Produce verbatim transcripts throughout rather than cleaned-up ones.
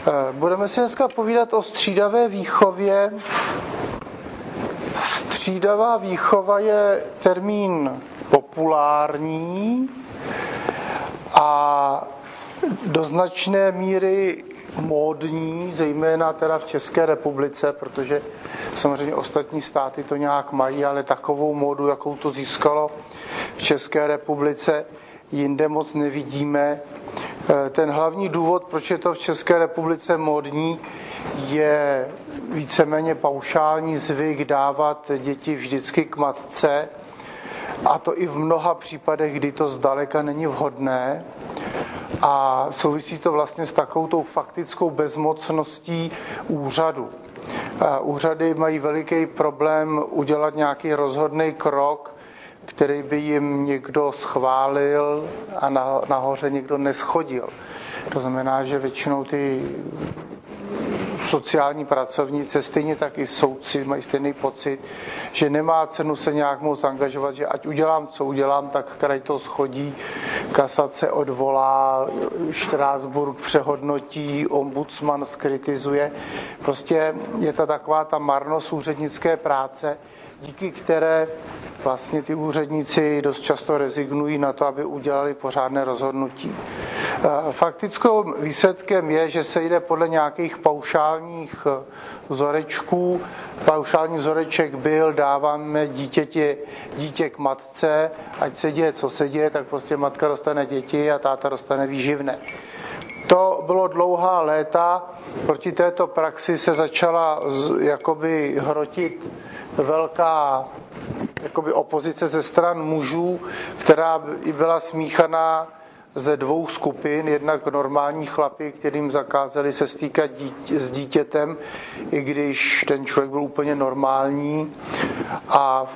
Budeme si dneska povídat o střídavé výchově. Střídavá výchova je termín populární a do značné míry módní, zejména teda v České republice, protože samozřejmě ostatní státy to nějak mají, ale takovou módu, jakou to získalo v České republice, jinde moc nevidíme. Ten hlavní důvod, proč je to v České republice módní, je víceméně paušální zvyk dávat děti vždycky k matce, a to i v mnoha případech, kdy to zdaleka není vhodné. A souvisí to vlastně s takovou tou faktickou bezmocností úřadu. Úřady mají veliký problém udělat nějaký rozhodný krok, který by jim někdo schválil a nahoře někdo neschodil. To znamená, že většinou ty sociální pracovníci, stejně tak i soudci mají stejný pocit, že nemá cenu se nějak moc angažovat, že ať udělám, co udělám, tak kraj to schodí, kasace odvolá, Štrásburg přehodnotí, ombudsman skritizuje. Prostě je to taková ta marnost úřednické práce, díky které vlastně ty úředníci dost často rezignují na to, aby udělali pořádné rozhodnutí. Faktickou výsledkem je, že se jde podle nějakých paušálních vzorečků. Paušální vzoreček byl, dáváme dítěti, dítě k matce, ať se děje, co se děje, tak prostě matka dostane děti a táta dostane výživné. To bylo dlouhá léta, proti této praxi se začala jakoby hrotit velká jakoby opozice ze stran mužů, která i byla smíchaná ze dvou skupin, jednak normální chlapi, kterým zakázali se stýkat dítě, s dítětem, i když ten člověk byl úplně normální, a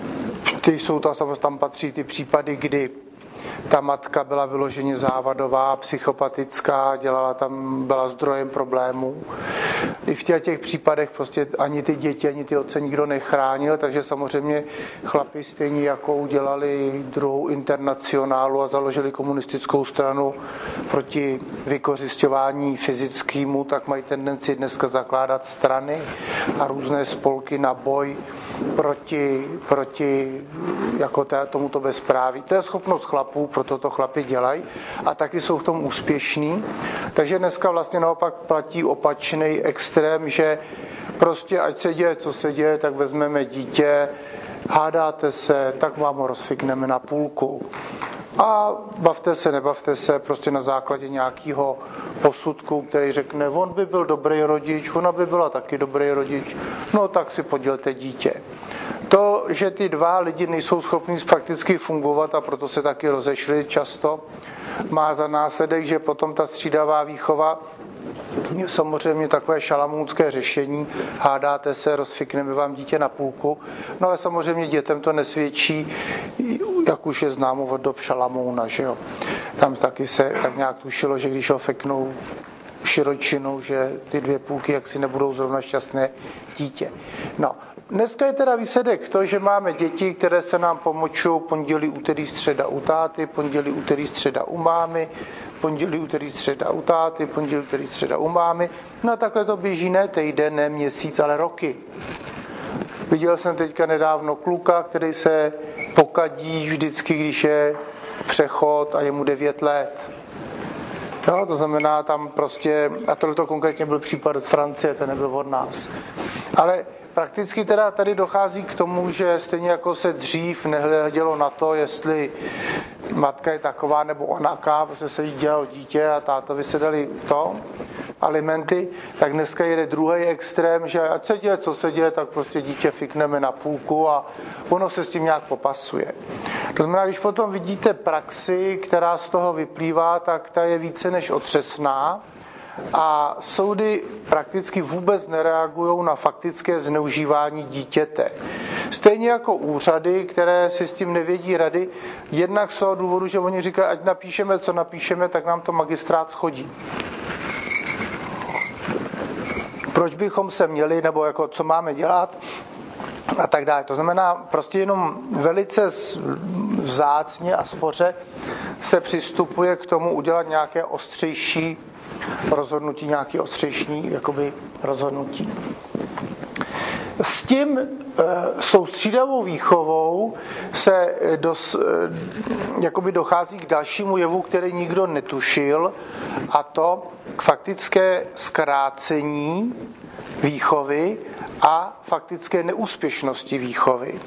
ty jsou to, tam patří ty případy, kdy ta matka byla vyloženě závadová, psychopatická, dělala tam, byla zdrojem problémů. I v těch, těch případech prostě ani ty děti, ani ty otce nikdo nechránil, takže samozřejmě chlapi stejně jako udělali druhou internacionálu a založili komunistickou stranu proti vykořisťování fyzickému, tak mají tendenci dneska zakládat strany a různé spolky na boj proti, proti jako té, tomuto bezpráví. To je schopnost chlapů, proto to chlapi dělají a taky jsou v tom úspěšní. Takže dneska vlastně naopak platí opačný extrém, že prostě ať se děje, co se děje, tak vezmeme dítě, hádáte se, tak vám ho rozfikneme na půlku. A bavte se, nebavte se, prostě na základě nějakého posudku, který řekne, on by byl dobrý rodič, ona by byla taky dobrý rodič, no tak si podělte dítě. To, že ty dva lidi nejsou schopni fakticky fungovat a proto se taky rozešli často, má za následek, že potom ta střídavá výchova je samozřejmě takové šalamounské řešení, hádáte se, rozfikneme vám dítě na půlku, no ale samozřejmě dětem to nesvědčí, jak už je známo od dob Šalamouna, že jo. Tam taky se tak nějak tušilo, že když ho feknou širočinou, že ty dvě půlky jaksi nebudou zrovna šťastné dítě. No, dneska je teda výsledek to, že máme děti, které se nám pomočou pondělí, úterý, středa u táty, pondělí, úterý, středa u mámy, pondělí, úterý, středa u táty, pondělí, úterý, středa u mámy. No a takhle to běží ne týden, ne měsíc, ale roky. Viděl jsem teďka nedávno kluka, který se pokadí vždycky, když je přechod a je mu devět let. Jo, to znamená tam prostě, a tohle konkrétně byl případ z Francie, ten nebyl od nás. Ale prakticky teda tady dochází k tomu, že stejně jako se dřív nehledělo na to, jestli matka je taková nebo onaká, protože se jí dělalo dítě a tátovi se dali to, alimenty, tak dneska jede druhý extrém, že ať se děje, co se děje, tak prostě dítě fikneme na půlku a ono se s tím nějak popasuje. To znamená, když potom vidíte praxi, která z toho vyplývá, tak ta je více než otřesná a soudy prakticky vůbec nereagují na faktické zneužívání dítěte. Stejně jako úřady, které si s tím nevědí rady, jednak z toho důvodu, že oni říkají, ať napíšeme, co napíšeme, tak nám to magistrát shodí. Proč bychom se měli, nebo jako co máme dělat, a tak dále. To znamená, prostě jenom velice vzácně a spoře se přistupuje k tomu udělat nějaké ostřejší rozhodnutí, nějaké ostřejší jakoby rozhodnutí. S tím e, soustřídavou výchovou se dos, e, jakoby dochází k dalšímu jevu, který nikdo netušil, a to k faktické zkrácení výchovy a faktické neúspěšnosti výchovy.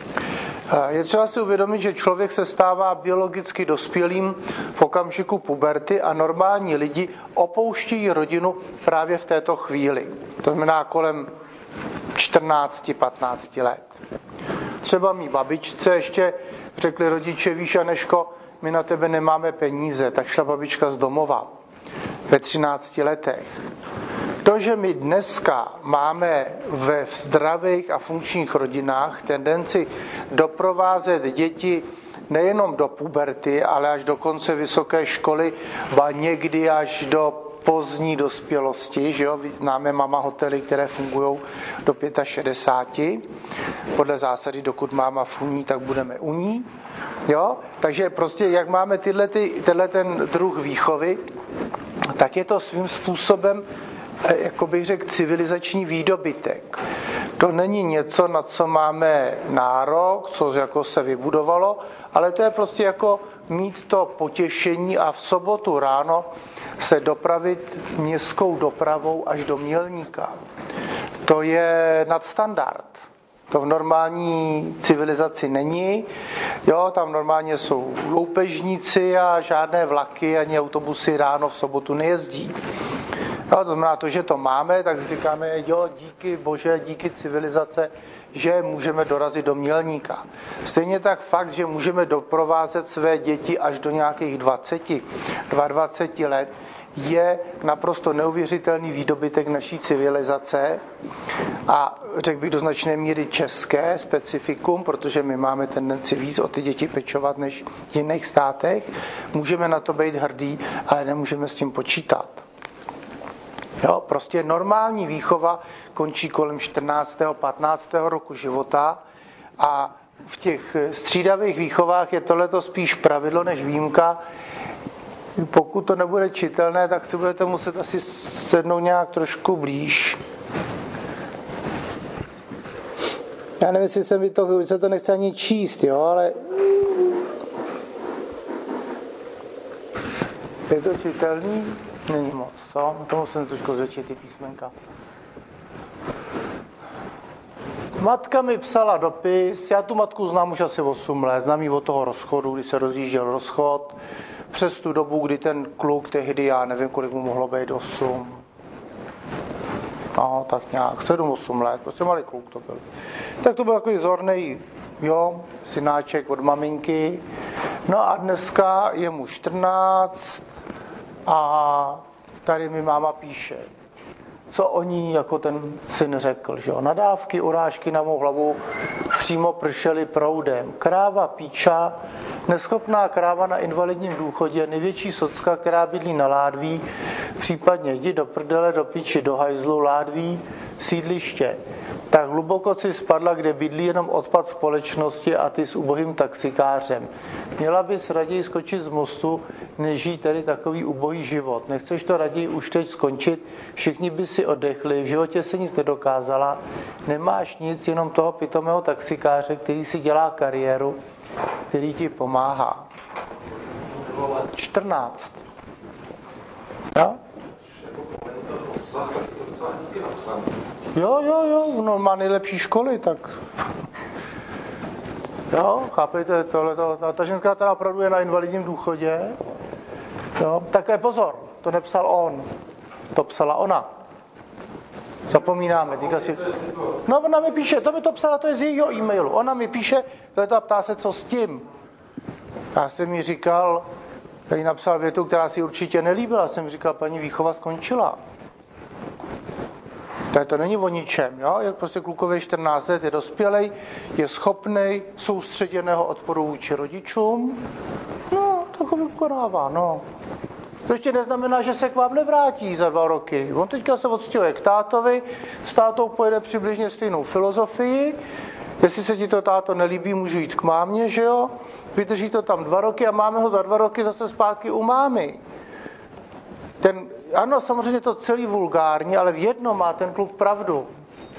Je třeba si uvědomit, že člověk se stává biologicky dospělým v okamžiku puberty a normální lidi opouštějí rodinu právě v této chvíli. To znamená kolem čtrnáct patnáct let. Třeba mý babičce ještě řekli rodiče: víš, Aneško, my na tebe nemáme peníze, tak šla babička z domova ve třinácti letech. To, že my dneska máme ve zdravých a funkčních rodinách tendenci doprovázet děti nejenom do puberty, ale až do konce vysoké školy, ba někdy až do pozdní dospělosti, že jo? Známe mama hotely, které fungují do šedesáti pěti. Podle zásady, dokud máma funí, tak budeme u ní. Jo? Takže prostě, jak máme tyhle, ty, tenhle ten druh výchovy, tak je to svým způsobem, jako bych řekl, civilizační výdobytek. To není něco, na co máme nárok, co jako se vybudovalo, ale to je prostě jako mít to potěšení a v sobotu ráno se dopravit městskou dopravou až do Mělníka. To je nadstandard. To v normální civilizaci není. Jo, tam normálně jsou loupežníci a žádné vlaky ani autobusy ráno v sobotu nejezdí. Jo, to znamená to, že to máme, tak říkáme, jo, díky Bože, díky civilizace, že můžeme dorazit do Mělníka. Stejně tak fakt, že můžeme doprovázet své děti až do nějakých dvaceti, dvaceti dvou let, je naprosto neuvěřitelný výdobytek naší civilizace a řekl bych do značné míry české specifikum, protože my máme tendenci víc o ty děti pečovat než v jiných státech. Můžeme na to být hrdí, ale nemůžeme s tím počítat. Jo, prostě normální výchova končí kolem čtrnáctého patnáctého roku života a v těch střídavých výchovách je tohleto spíš pravidlo než výjimka. Pokud to nebude čitelné, tak si budete muset asi sednout nějak trošku blíž. Já nevím, jestli se mi to, se to nechce ani číst, jo, ale je to čitelný? Není moc, co? To musím trošku zvětšit ty písmenka. Matka mi psala dopis, já tu matku znám už asi osm let, znám ji od toho rozchodu, kdy se rozjížděl rozchod, přes tu dobu, kdy ten kluk tehdy, já nevím, kolik mu mohlo být, osm, no tak nějak, sedm, osm let, prostě malý kluk to byl. Tak to byl takový zornej, jo, synáček od maminky, no a dneska je mu čtrnáct a tady mi máma píše, co o ní jako ten syn řekl, že jo, nadávky, urážky na mou hlavu přímo pršely proudem. Kráva píča, neschopná kráva na invalidním důchodě, největší socka, která bydlí na Ládví, případně jdi do prdele, do píči, do hajzlu, Ládví, sídliště. Tak hluboko si spadla, kde bydlí jenom odpad společnosti a ty s ubohým taxikářem. Měla bys raději skočit z mostu, než žít tady takový ubohý život. Nechceš to raději už teď skončit? Všichni by si oddechli, v životě se nic nedokázala, nemáš nic, jenom toho pitomého taxikáře, který si dělá kariéru, který ti pomáhá. čtrnáct. Jo? Jo, jo, jo, no má nejlepší školy, tak jo, chápejte, tohleto, ta, ta ženská teda opravdu je na invalidním důchodě, jo, také pozor, to nepsal on, to psala ona. Zapomínáme, týka si... No, ona mi píše, to mi to psala, to je z jejího e-mailu, ona mi píše, to a ptá se, co s tím. Já jsem mi říkal, já jí napsal větu, která si určitě nelíbila, jsem mi říkal, paní výchova skončila. To, to není o ničem, jo? Jak prostě klukově čtrnáct let je dospělej, je schopnej soustředěného odporu vůči rodičům, no, tak ho vykonává, no. To ještě neznamená, že se k vám nevrátí za dva roky. On teďka se odstěhuje k tátovi, s tátou pojede přibližně stejnou filozofii, Jestli se ti to, táto, nelíbí, můžu jít k mámě, že jo? Vydrží to tam dva roky a máme ho za dva roky zase zpátky u mámy. Ten, ano, samozřejmě to celý vulgární, ale v jednom má ten kluk pravdu.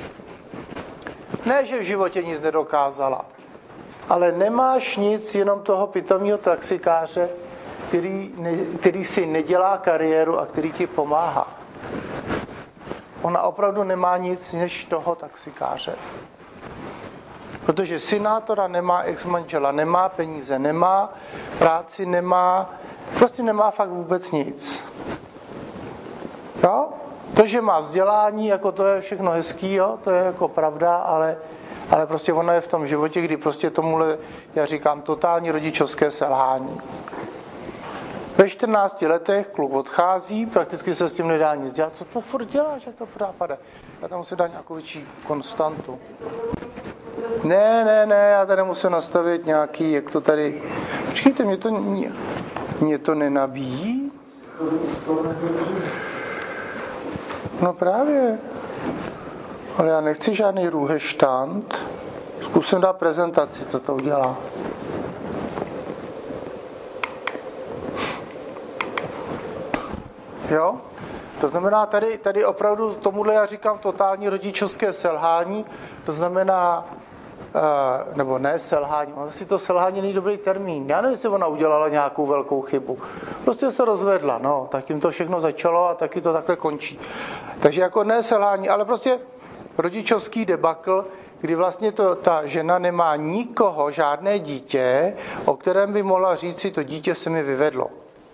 Ne, že v životě nic nedokázala, ale nemáš nic, jenom toho pitomního taxikáře, který, ne, který si nedělá kariéru a který ti pomáhá. Ona opravdu nemá nic než toho taxikáře. Protože synátora nemá ex-manžela, nemá peníze, nemá práci, nemá, prostě nemá fakt vůbec nic. Jo? To, že má vzdělání, jako to je všechno hezký, jo? To je jako pravda, ale, ale prostě ona je v tom životě, kdy prostě tomuhle, já říkám, totální rodičovské selhání. Ve čtrnácti letech kluk odchází, prakticky se s tím nedá nic dělat. Co to furt děláš, jak to furt pade? Já tam musím dát nějakou větší konstantu. Ne, ne, ne, já tady musím nastavit nějaký, jak to tady... Počkejte, mě to, mě, mě to nenabíjí? No právě. Ale já nechci žádný růheštand. Zkusím dát prezentaci, co to udělá. Jo? To znamená, tady, tady opravdu tomuhle já říkám totální rodičovské selhání, to znamená, uh, nebo ne selhání, asi to selhání není dobrý termín. Já nevím, jestli ona udělala nějakou velkou chybu. Prostě se rozvedla, no, tak tím to všechno začalo a taky to takhle končí. Takže jako ne selhání, ale prostě rodičovský debakl, kdy vlastně to, ta žena nemá nikoho, žádné dítě, o kterém by mohla říct si, to dítě se mi vyvedlo.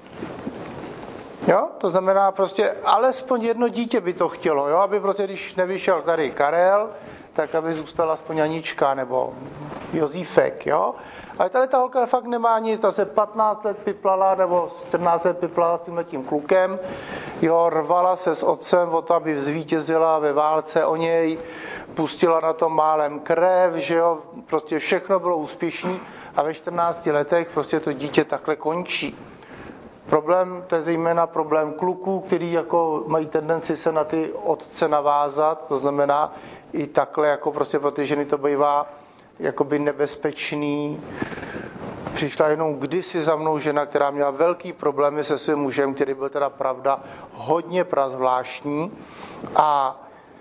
Jo? To znamená prostě alespoň jedno dítě by to chtělo, jo? Aby prostě, když nevyšel tady Karel, tak aby zůstala aspoň Anička nebo Josífek, jo? Ale tady ta holka fakt nemá nic, ta se patnáct let piplala nebo čtrnáct let piplala s tímhletím klukem, jo, rvala se s otcem o to, aby zvítězila ve válce o něj, pustila na tom málem krev, že jo, prostě všechno bylo úspěšný a ve čtrnácti letech prostě to dítě takhle končí. Problém, to je zejména problém kluků, který jako mají tendenci se na ty otce navázat, to znamená i takhle, jako prostě pro ty ženy to bývá jakoby nebezpečný. Přišla jenom kdysi za mnou žena, která měla velký problémy se svým mužem, který byl teda pravda hodně prazvláštní a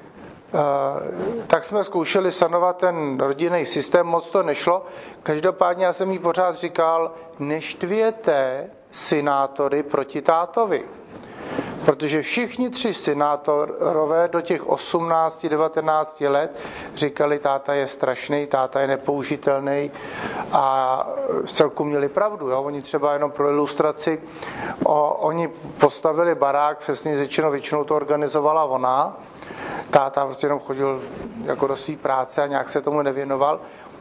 e, tak jsme zkoušeli sanovat ten rodinný systém, moc to nešlo. Každopádně já jsem jí pořád říkal, neštvěte synátory proti tátovi. Protože všichni tři synátorové do těch osmnácti devatenácti let říkali, táta je strašný, táta je nepoužitelný a vcelku měli pravdu. Jo? Oni třeba jenom pro ilustraci, o, oni postavili barák, přesně řečeno, většinou to organizovala ona. Táta prostě jenom chodil jako do své práce a nějak se tomu nevěnoval.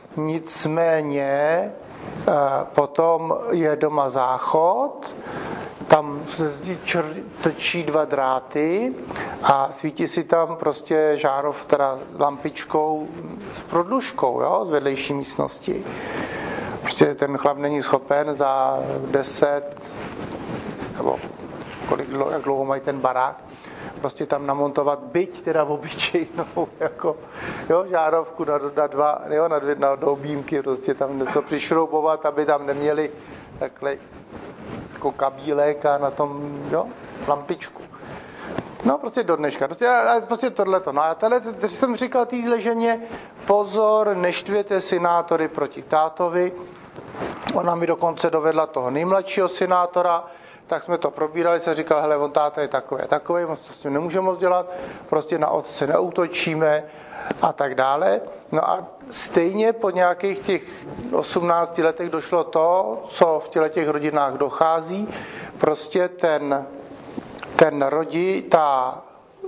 Nicméně potom je doma záchod, tam se zdi čr- trčí dva dráty a svítí si tam prostě žárov, teda lampičkou s prodlužkou, jo, z vedlejší místnosti. Prostě ten chlap není schopen za deset, nebo kolik, jak dlouho mají ten barák, prostě tam namontovat byť teda obyčejnou jako, jo, žárovku na, na dva, jo, na dvě, na do objímky, prostě tam něco přišroubovat, aby tam neměli takhle jako kabílek a na tom, jo, lampičku. No prostě do dneška, prostě, prostě tohleto. No a tady, teď jsem říkal týhle ženě, pozor, neštvěte synátory proti tátovi. Ona mi dokonce dovedla toho nejmladšího synátora, tak jsme to probírali, se říkal, hele, on táta je takový, takový, moc to s tím nemůže moc dělat, prostě na otce neútočíme a tak dále. No a stejně po nějakých těch osmnácti letech došlo to, co v těle těch rodinách dochází, prostě ten, ten rodi, ta,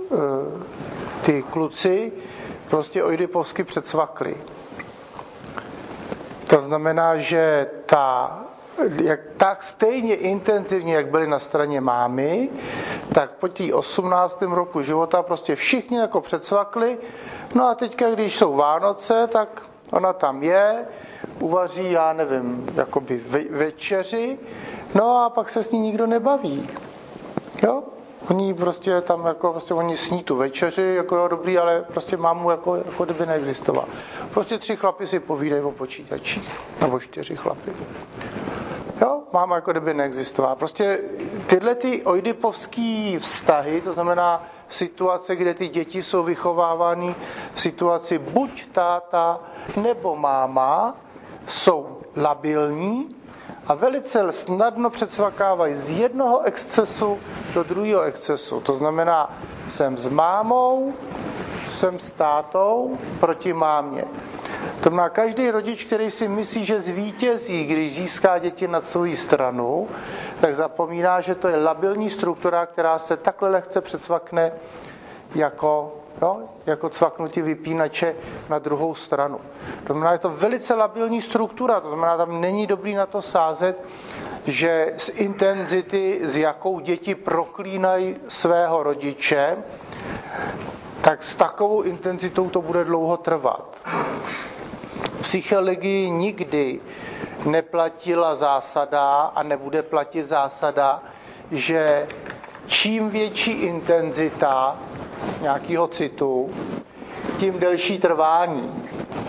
ty kluci prostě oidipovsky předsvakli. To znamená, že ta Jak, tak stejně intenzivně, jak byli na straně mámy, tak po tí osmnáctém roku života prostě všichni jako předsvakli. No a teďka, když jsou Vánoce, tak ona tam je, uvaří, já nevím, jakoby ve, večeři, no a pak se s ní nikdo nebaví. Jo? Oni prostě tam jako, prostě oni sní tu večeři, jako jo, dobrý, ale prostě mámu jako, jako kdyby neexistoval. Prostě tři chlapy si povídají o počítačích, nebo čtyři chlapy. Jo, máma jako kdyby neexistovala. Prostě tyhle ty oidipovský vztahy, to znamená situace, kde ty děti jsou vychovávány v situaci buď táta nebo máma, jsou labilní a velice snadno předsvakávají z jednoho excesu do druhého excesu. To znamená, jsem s mámou, jsem s tátou proti mámě. To znamená, každý rodič, který si myslí, že zvítězí, když získá děti na svou stranu, tak zapomíná, že to je labilní struktura, která se takhle lehce předsvakne jako, jo, jako cvaknutí vypínače na druhou stranu. To znamená, je to velice labilní struktura, to znamená, tam není dobrý na to sázet, že z intenzity, s jakou děti proklínají svého rodiče, tak s takovou intenzitou to bude dlouho trvat. V psychologii nikdy neplatila zásada a nebude platit zásada, že čím větší intenzita nějakého citu, tím delší trvání.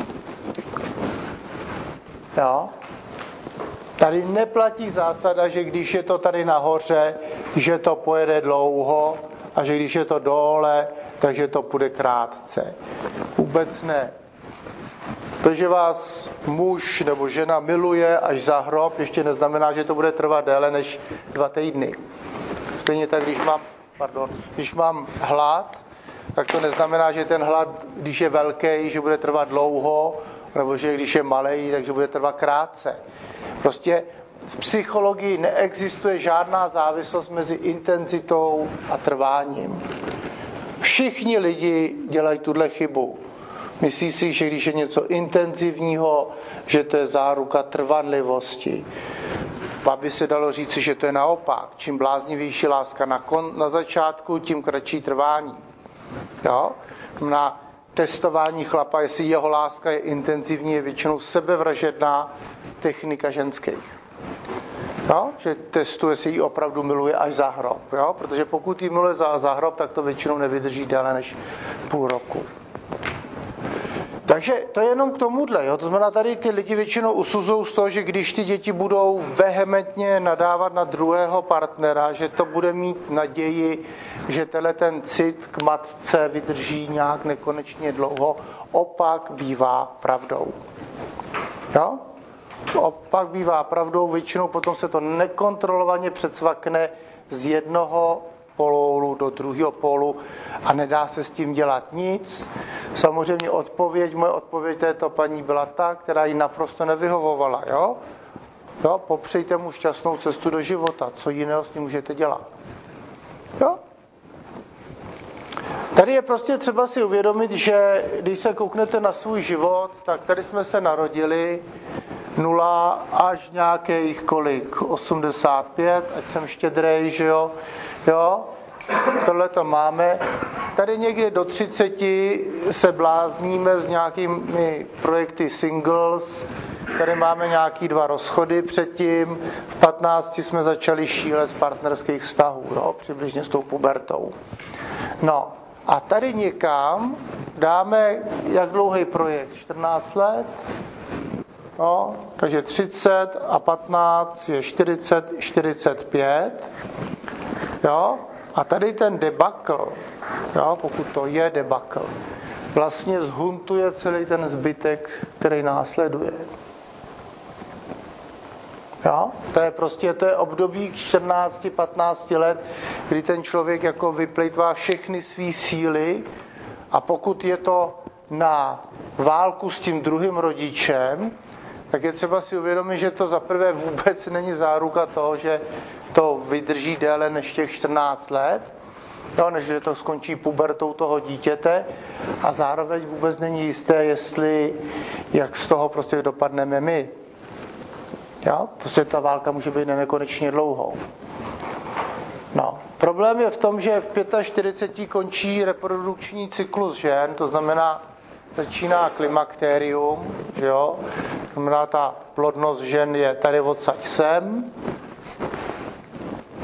Jo? Tady neplatí zásada, že když je to tady nahoře, že to pojede dlouho a že když je to dole, takže to půjde krátce. Vůbec ne. To, že vás muž nebo žena miluje až za hrob, ještě neznamená, že to bude trvat déle než dva týdny. Stejně tak, když mám, pardon, když mám hlad, tak to neznamená, že ten hlad, když je velký, že bude trvat dlouho, nebo že když je malej, takže bude trvat krátce. Prostě v psychologii neexistuje žádná závislost mezi intenzitou a trváním. Všichni lidi dělají tuhle chybu. Myslí si, že když je něco intenzivního, že to je záruka trvanlivosti. Pak by se dalo říci, že to je naopak. Čím bláznivější láska na, kon, na začátku, tím kratší trvání. Jo? Na testování chlapa, jestli jeho láska je intenzivní, je většinou sebevražedná technika ženských. Jo? Že testuje, jestli ji opravdu miluje až za hrob. Jo? Protože pokud ji miluje za, za hrob, tak to většinou nevydrží déle než půl roku. Takže to je jenom k tomuhle. Jo? To znamená, tady ty lidi většinou usuzují z toho, že když ty děti budou vehementně nadávat na druhého partnera, že to bude mít naději, že tenhle ten cit k matce vydrží nějak nekonečně dlouho. Opak bývá pravdou. Jo? Opak bývá pravdou, většinou potom se to nekontrolovaně předsvakne z jednoho pólu do druhého pólu a nedá se s tím dělat nic. Samozřejmě odpověď, moje odpověď této paní byla ta, která jí naprosto nevyhovovala. Jo? Jo? Popřejte mu šťastnou cestu do života. Co jiného s ním můžete dělat? Jo? Tady je prostě třeba si uvědomit, že když se kouknete na svůj život, tak tady jsme se narodili nula až nějakých kolik? osmdesát pět, ať jsem štědrej, že jo? Jo? Tohle to máme. Tady někde do třiceti se blázníme s nějakými projekty singles. Tady máme nějaký dva rozchody předtím. V patnácti jsme začali šílet z partnerských vztahů, jo? Přibližně s tou pubertou. No a tady někam dáme, jak dlouhý projekt? čtrnáct let? No, takže třicet a patnáct je čtyřicet, čtyřicet pět. Jo? A tady ten debakl, jo, pokud to je debakl, vlastně zhuntuje celý ten zbytek, který následuje. Jo? To je prostě to je období čtrnáct patnáct let, kdy ten člověk jako vyplejtvá všechny svý síly a pokud je to na válku s tím druhým rodičem, tak je třeba si uvědomit, že to zaprvé vůbec není záruka toho, že to vydrží déle než těch čtrnáct let, jo, než že to skončí pubertou toho dítěte a zároveň vůbec není jisté, jestli, jak z toho prostě dopadneme my. Jo? Prostě ta válka může být nekonečně dlouhou. No. Problém je v tom, že v čtyřiceti pěti končí reprodukční cyklus žen, to znamená, začíná klimakterium, že jo? To znamená, ta plodnost žen je tady odsaď sem.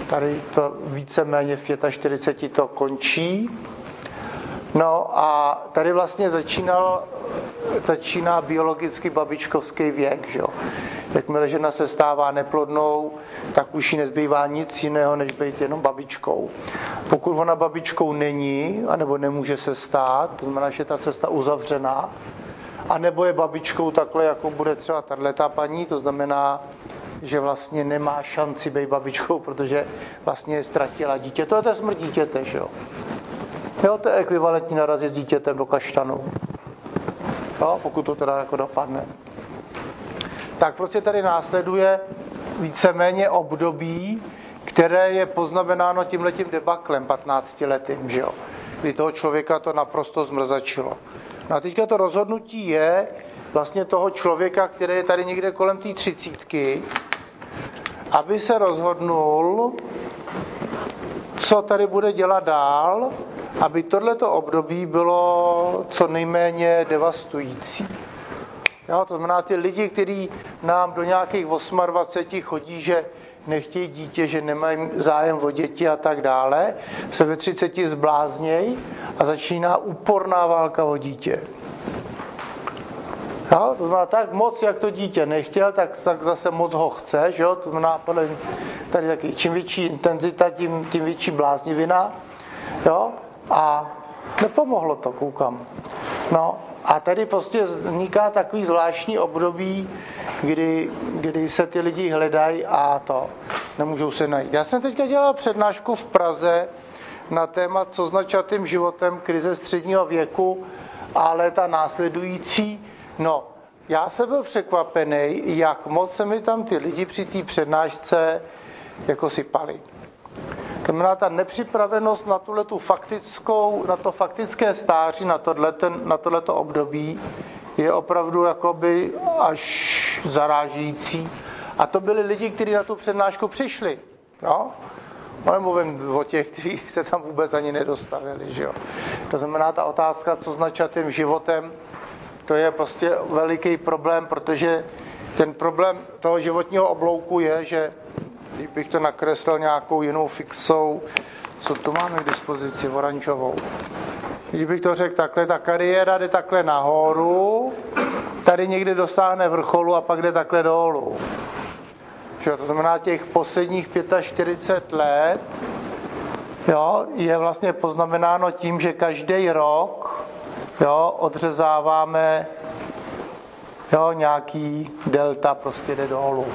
Tady to víceméně v čtyřiceti pěti to končí. No a tady vlastně začínal, začíná biologicky babičkovský věk, že jo. Jakmile žena se stává neplodnou, tak už jí nezbývá nic jiného, než být jenom babičkou. Pokud ona babičkou není, anebo nemůže se stát, to znamená, že je ta cesta uzavřená, anebo je babičkou takhle, jako bude třeba tato paní, to znamená, že vlastně nemá šanci být babičkou, protože vlastně ztratila dítě. To je to smrt dítěte, že jo. Jo, to je ekvivalentní narazit s dítětem do kaštanu. Jo, pokud to teda jako dopadne. Tak prostě tady následuje víceméně období, které je poznamenáno tímhletím debaklem patnáctiletým, že jo. Kdy toho člověka to naprosto zmrzačilo. No a teďka to rozhodnutí je vlastně toho člověka, který je tady někde kolem té třicítky, aby se rozhodnul, co tady bude dělat dál, aby tohleto období bylo co nejméně devastující. Jo, to znamená, ty lidi, kteří nám do nějakých dvaceti osmi chodí, že nechtějí dítě, že nemají zájem o děti a tak dále, se ve třiceti zbláznějí a začíná úporná válka o dítě. Jo, to znamená, tak moc, jak to dítě nechtěl, tak, tak zase moc ho chce, že jo? To znamená, tady taky, čím větší intenzita, tím, tím větší bláznivina, jo? A nepomohlo to, koukám. No, a tady prostě vzniká takový zvláštní období, kdy, kdy se ty lidi hledají a to nemůžou se najít. Já jsem teďka dělal přednášku v Praze na téma, co značatým životem, krize středního věku a léta následující. No, já jsem byl překvapený, jak moc se mi tam ty lidi při té přednášce jako sypali. To znamená, ta nepřipravenost na tuhletu faktickou, na to faktické stáří, na tohleto, na tohleto období je opravdu jakoby až zarážící. A to byli lidi, kteří na tu přednášku přišli. Jo? Nemluvím o těch, kteří se tam vůbec ani nedostavili. Že jo? To znamená, ta otázka, co značatým životem, to je prostě veliký problém, protože ten problém toho životního oblouku je, že když bych to nakreslil nějakou jinou fixou, co tu máme k dispozici, oranžovou. Když bych to řekl takhle, ta kariéra jde takhle nahoru, tady někde dosáhne vrcholu a pak jde takhle dolů. Že to znamená, těch posledních čtyřicet pět let jo, je vlastně poznamenáno tím, že každý rok jo, odřezáváme jo, nějaký delta, prostě jde dolů.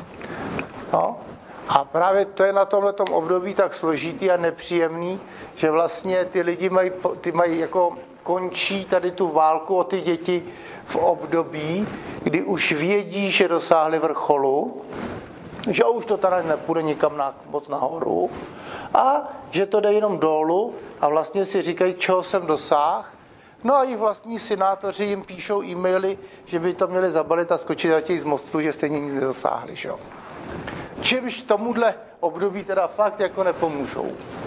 Jo? A právě to je na tomhletom období tak složitý a nepříjemný, že vlastně ty lidi mají, ty mají jako končí tady tu válku o ty děti v období, kdy už vědí, že dosáhli vrcholu, že už to tady nepůjde nikam na, moc nahoru a že to jde jenom dolů a vlastně si říkají, čeho jsem dosáhl. No a jejich vlastní senátoři jim píšou e-maily, že by to měli zabalit a skočit na těch z mostu, že stejně nic nedosáhli. Že? Čímž tomuhle období teda fakt jako nepomůžou.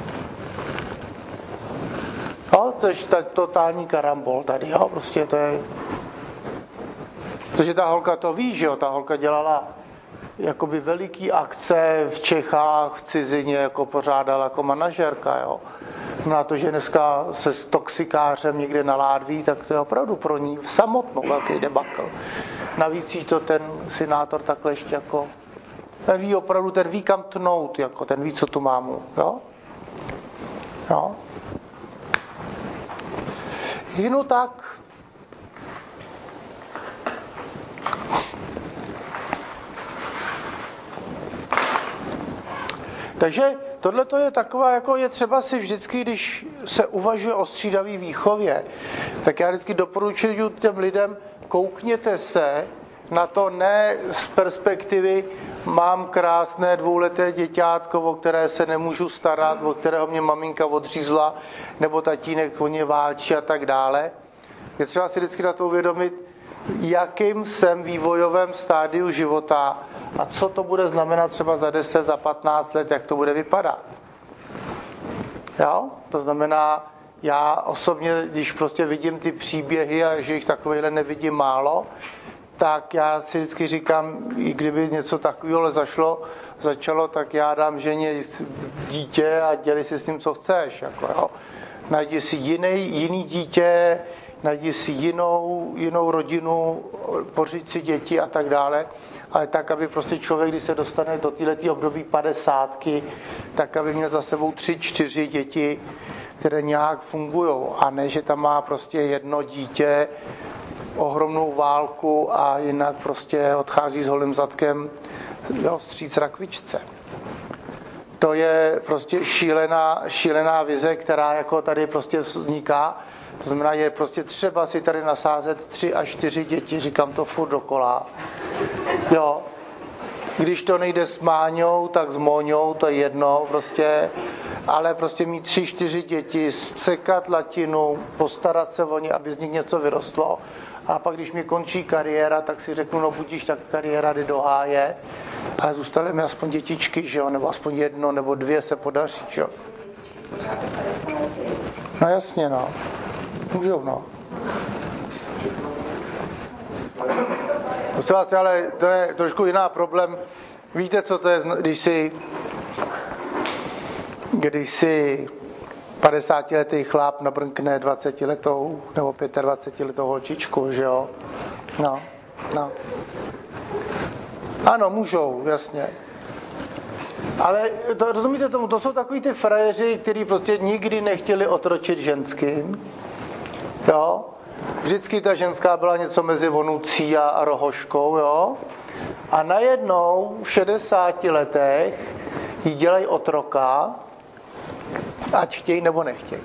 Jo, což tak totální karambol tady, jo, prostě to je... Protože ta holka to ví, že jo, ta holka dělala jakoby veliký akce v Čechách, v cizině, jako pořádala jako manažerka, jo. Na to, že dneska se s toxikářem někde na ládví, tak to je opravdu pro ní samotnou velký debakl. Navíc jí to ten senátor takhle ještě jako... Ten ví opravdu, ten ví kam tnout, jako ten ví, co tu mám, jo. Jo. Jinu tak. Takže tohle je taková, jako je třeba si vždycky, když se uvažuje o střídavé výchově, tak já vždycky doporučuji těm lidem, koukněte se na to ne z perspektivy, mám krásné dvouleté děťátko, o které se nemůžu starat, o kterého mě maminka odřízla, nebo tatínek o ně válčí a tak dále. Je třeba si vždycky na to uvědomit, jakým jsem vývojovém stádiu života a co to bude znamenat třeba za deset, za patnáct let, jak to bude vypadat. Jo? To znamená, já osobně, když prostě vidím ty příběhy a že jich takovýhle nevidím málo, tak já si vždycky říkám, i kdyby něco takového zašlo, začalo, tak já dám ženě dítě a dělej si s tím, co chceš. Jako, jo. Najdi si jiný, jiný dítě, najdi si jinou, jinou rodinu, pořiď si děti a tak dále. Ale tak, aby prostě člověk, když se dostane do této období padesátky, tak aby měl za sebou tři, čtyři děti, které nějak fungují. A ne, že tam má prostě jedno dítě, ohromnou válku a jinak prostě odchází s holým zadkem, jo, vstříc rakvičce. To je prostě šílená, šílená vize, která jako tady prostě vzniká. To znamená, je prostě třeba si tady nasázet tři až čtyři děti, říkám to furt dokola. Jo. Když to nejde s Máňou, tak s Móňou, to je jedno prostě. Ale prostě mít tři, čtyři děti, sekat latinu, postarat se o ně, aby z nich něco vyrostlo. A pak, když mi končí kariéra, tak si řeknu, no budíš, tak kariéra jde do háje. Ale zůstaly mi aspoň dětičky, že jo, nebo aspoň jedno, nebo dvě se podaří, že jo. No jasně, no. Můžou, no. Prosím vás, ale to je trošku jiná problém. Víte, co to je, když si, když si padesátiletý chlap nabrnkne dvacetiletou nebo dvacetiletou holčičku, že jo? No, no. Ano, můžou, jasně. Ale to, rozumíte tomu, to jsou takový ty frajeři, kteří prostě nikdy nechtěli otročit ženským. Jo? Vždycky ta ženská byla něco mezi vonucí a, a rohoškou, jo? A najednou v šedesáti letech jí dělají otroka, ať chtějí nebo nechtějí.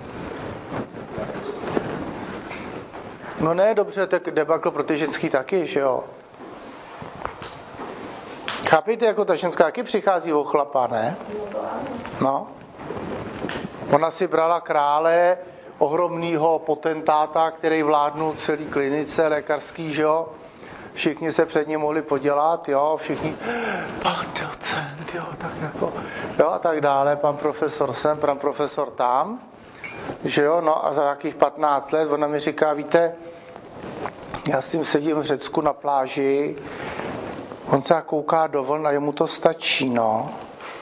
No ne, dobře, tak debakl pro ty ženský taky, že jo? Chápejte, jako ta ženská taky přichází o chlapa, ne? No. Ona si brala krále, ohromnýho potentáta, který vládnul celý klinice lékařský, že jo? Všichni se před ním mohli podělat, jo? Všichni, pan docent, jo, tak jako, jo, a tak dále, pan profesor sem, pan profesor tam, že jo? No a za nějakých patnáct let ona mi říká, víte, já s tím sedím v Řecku na pláži, on se kouká do vln a jemu to stačí, no.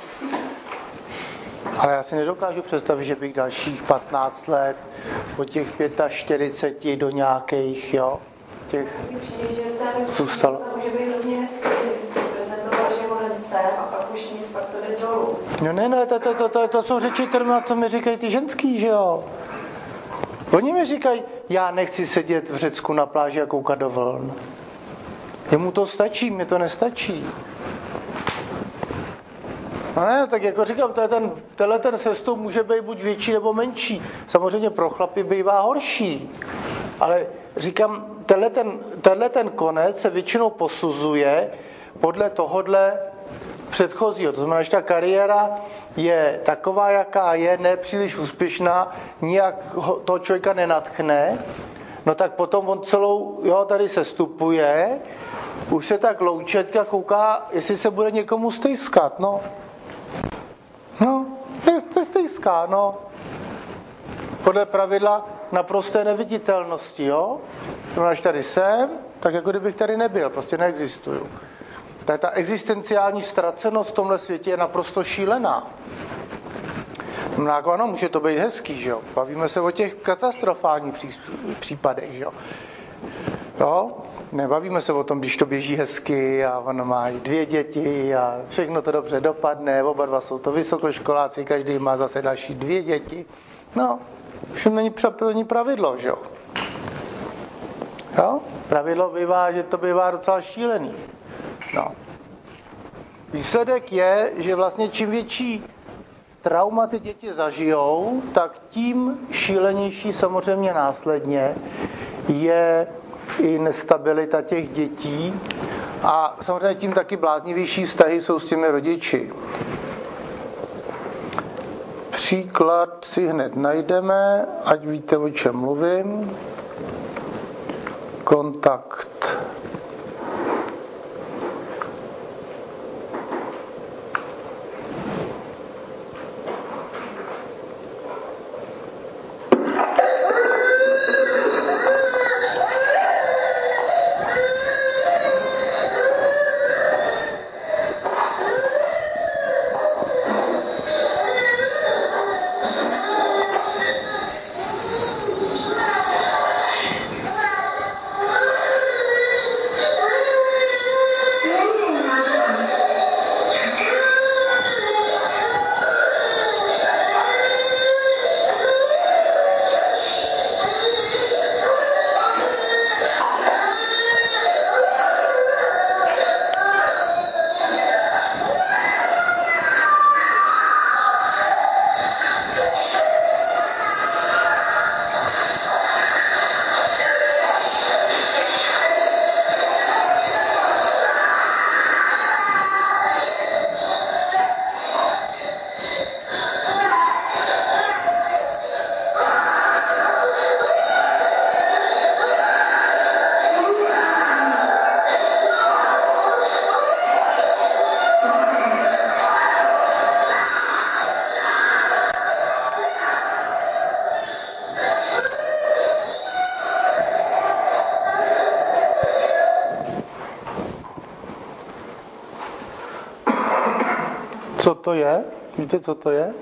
Ale já si nedokážu představit, že bych dalších patnáct let od těch čtyřiceti pěti do nějakých, jo, těch zůstalo. Může být hrozně hezký, když se prezentoval, že volem sem a pak už nic, pak to jde dolů. No ne, ne, to, to, to, to, to jsou řeči, které to mi říkají ty ženský, že jo. Oni mi říkají, já nechci sedět v Řecku na pláži a koukat do vln. Jemu to stačí, mě to nestačí. No ne, tak jako říkám, to je ten, tenhle ten sestup může být buď větší nebo menší. Samozřejmě pro chlapy bývá horší. Ale říkám, tenhle ten, tenhle ten konec se většinou posuzuje podle tohodle předchozího. To znamená, že ta kariéra je taková, jaká je, nepříliš úspěšná, nijak toho člověka nenadchne, no tak potom on celou, jo, tady sestupuje, už se tak loučí, teďka kouká, jestli se bude někomu stejskat, no. No, to je stejská, no. Podle pravidla naprosté neviditelnosti, jo. Když tady jsem, tak jako kdybych tady nebyl, prostě neexistuju. Tak ta existenciální ztracenost v tomhle světě je naprosto šílená. No, jako ano, může to být hezký, že jo. Bavíme se o těch katastrofálních případech, že jo. Jo? Nebavíme se o tom, když to běží hezky a ono má dvě děti a všechno to dobře dopadne, oba dva jsou to vysokoškoláci, každý má zase další dvě děti. No, už není, není pravidlo, že jo. Jo? Pravidlo bývá, že to bývá docela šílený. No. Výsledek je, že vlastně čím větší trauma ty děti zažijou, tak tím šílenější samozřejmě následně je i nestabilita těch dětí a samozřejmě tím taky bláznivější vztahy jsou s těmi rodiči. Příklad si hned najdeme, ať víte, o čem mluvím. Kontakt. to je? Víte, co to je?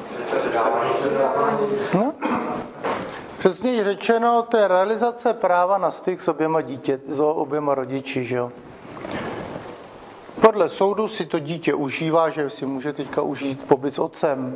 No? Přesně řečeno, to je realizace práva na styk s oběma dítě, s oběma rodiči, že jo? Podle soudu si to dítě užívá, že si může teďka užít pobyt s otcem.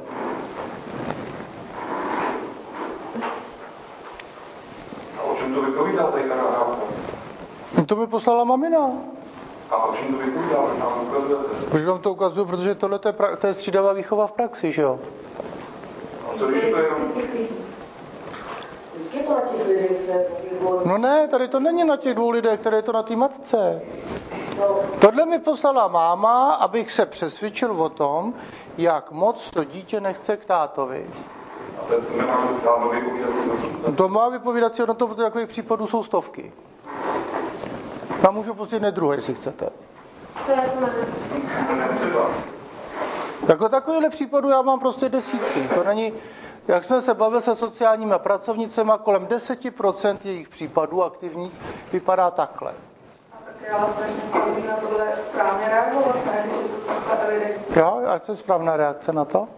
A o čem to vypovídá teďka na hrávku? No to mi poslala mamina. A o čem to vypovídá? Nám ukazujete? Proč vám to ukazuju? Protože tohle to je, pra- to je střídavá výchova v praxi, že jo? A co když je to jenom... Vždycky to na těch lidech, No ne, tady to není na těch dvou lidech, tady je to na té matce. Tohle mi poslala máma, abych se přesvědčil o tom, jak moc to dítě nechce k tátovi. A ten nemá to dávno vypovídat? To má vypovídací hodnotu, protože takových případů jsou stovky. Já můžu pustit hned druhé, jestli chcete. to je to ne. Třeba. Jako takovýhle případů já mám prostě desítky. To není, jak jsme se bavili se sociálními pracovnicemi, kolem deset procent jejich případů aktivních vypadá takhle. A tak já vás strašně na tohle správně reagovat, ne? Když to takhle lidé Jo, ať je správná reakce na to?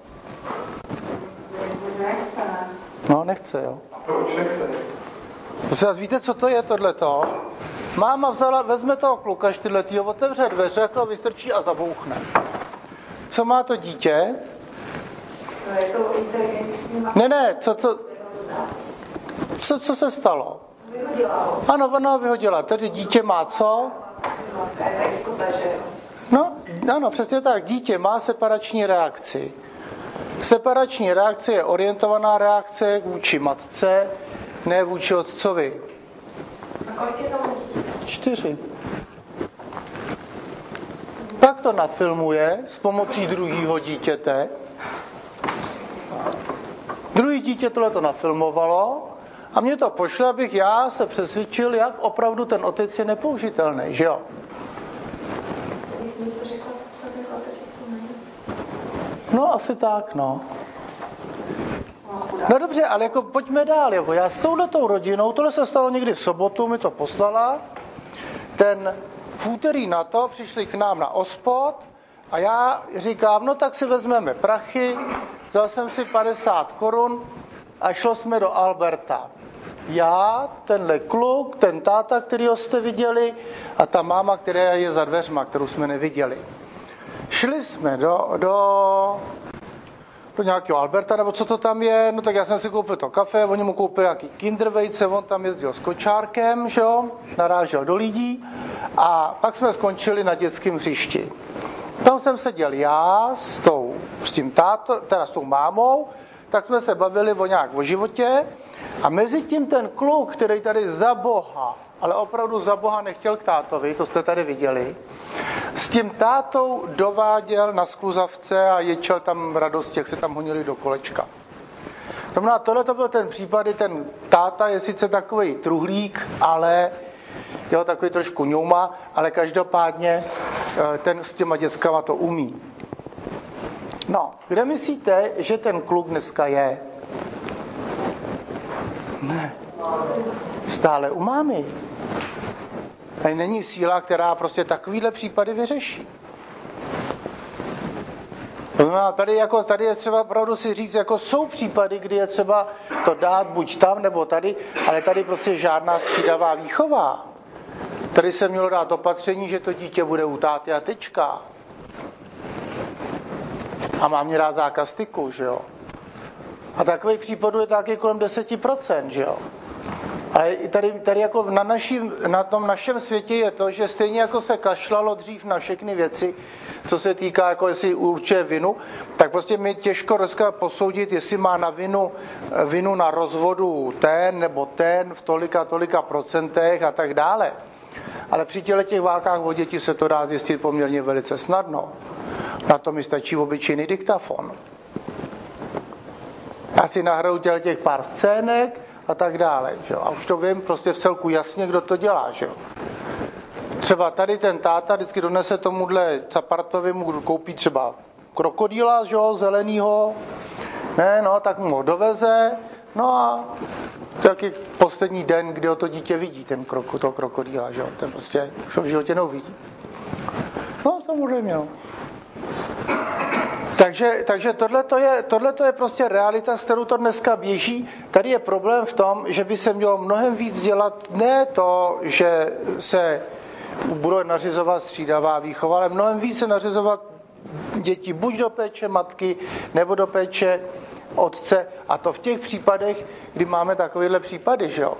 nechce, ne? No, nechce, jo. A proč nechce? Prosím vás, víte, co to je tohleto? Máma vzala, vezme toho kluka čtyřletýho, otevře dveře, jako vystrčí a zabouchne. Co má to dítě? To je to inteligentní. Ne, ne, co, co, co, co se stalo? Vyhodila ho. Ano, ona ho vyhodila. Tedy dítě má co? To je ta jistota, že jo? No, ano, přesně tak. Dítě má separační reakci. Separační reakce je orientovaná reakce vůči matce, ne vůči otcovi. A kolik je tomu? Čtyři. Pak to nafilmuje s pomocí druhého dítěte. Druhý dítě tohle to nafilmovalo a mě to pošlo, abych já se přesvědčil, jak opravdu ten otec je nepoužitelný, že jo? Mně se řekla, co bych otec to není. No, asi tak, no. No dobře, ale jako pojďme dál, jako já s touhletou rodinou, tohle se stalo někdy v sobotu, mi to poslala, ten v úterý na to přišli k nám na ospod a já říkám, no tak si vezmeme prachy, vzal jsem si padesát korun a šlo jsme do Alberta. Já, tenhle kluk, ten táta, kterýho jste viděli a ta máma, která je za dveřma, kterou jsme neviděli. Šli jsme do, do, do nějakého Alberta, nebo co to tam je, no tak já jsem si koupil to kafe, oni mu koupili nějaký Kinder vejce, on tam jezdil s kočárkem, že jo, narážel do lidí a pak jsme skončili na dětském hřišti. Tam jsem seděl já s, tou, s tím táto, teda s tou mámou, tak jsme se bavili o nějak o životě a mezi tím ten kluk, který tady za Boha, ale opravdu za Boha nechtěl k tátovi, to jste tady viděli, s tím tátou dováděl na skluzavce a ječel tam radost, jak se tam honili do kolečka. To znamená, tohle to byl ten případ, kdy ten táta je sice takový truhlík, ale jo, takový trošku ňouma, ale každopádně ten s těma dětskama to umí. No, kde myslíte, že ten kluk dneska je? Ne. Stále u mámy. Tady není síla, která prostě takovýhle případy vyřeší. To znamená, tady, jako, tady je třeba opravdu si říct, jako jsou případy, kdy je třeba to dát buď tam, nebo tady, ale tady prostě žádná střídavá výchova. Tady se mělo dát opatření, že to dítě bude u táty a tečka. A mám mě dát zákaz styku, že jo. A takových případů je taky kolem deset procent, že jo. Ale tady, tady jako na, naším, na tom našem světě je to, že stejně jako se kašlalo dřív na všechny věci, co se týká, jako jestli určuje vinu, tak prostě mi těžko dneska posoudit, jestli má na vinu, vinu na rozvodu ten nebo ten v tolika, tolika procentech a tak dále. Ale při těle těch válkách o děti se to dá zjistit poměrně velice snadno. Na to mi stačí obyčejný diktafon. Já si nahraju těle těch pár scének a tak dále. Že? A už to vím prostě v celku jasně, kdo to dělá. Že? Třeba tady ten táta vždycky donese tomuhle Capartovi, mu koupí třeba krokodýla, že? Zelenýho, ne, no, tak mu ho doveze, no a to je taky poslední den, kdy ho to dítě vidí, ten kroko, toho krokodýla, že? Ten prostě už ho v životě neuvidí. No, tomuhle měl. Takže, takže tohle je, tohleto je prostě realita, s kterou to dneska běží. Tady je problém v tom, že by se mělo mnohem víc dělat, ne to, že se bude nařizovat střídavá výchova, ale mnohem víc se nařizovat děti buď do péče matky, nebo do péče otce. A to v těch případech, kdy máme takovéhle případy, že jo.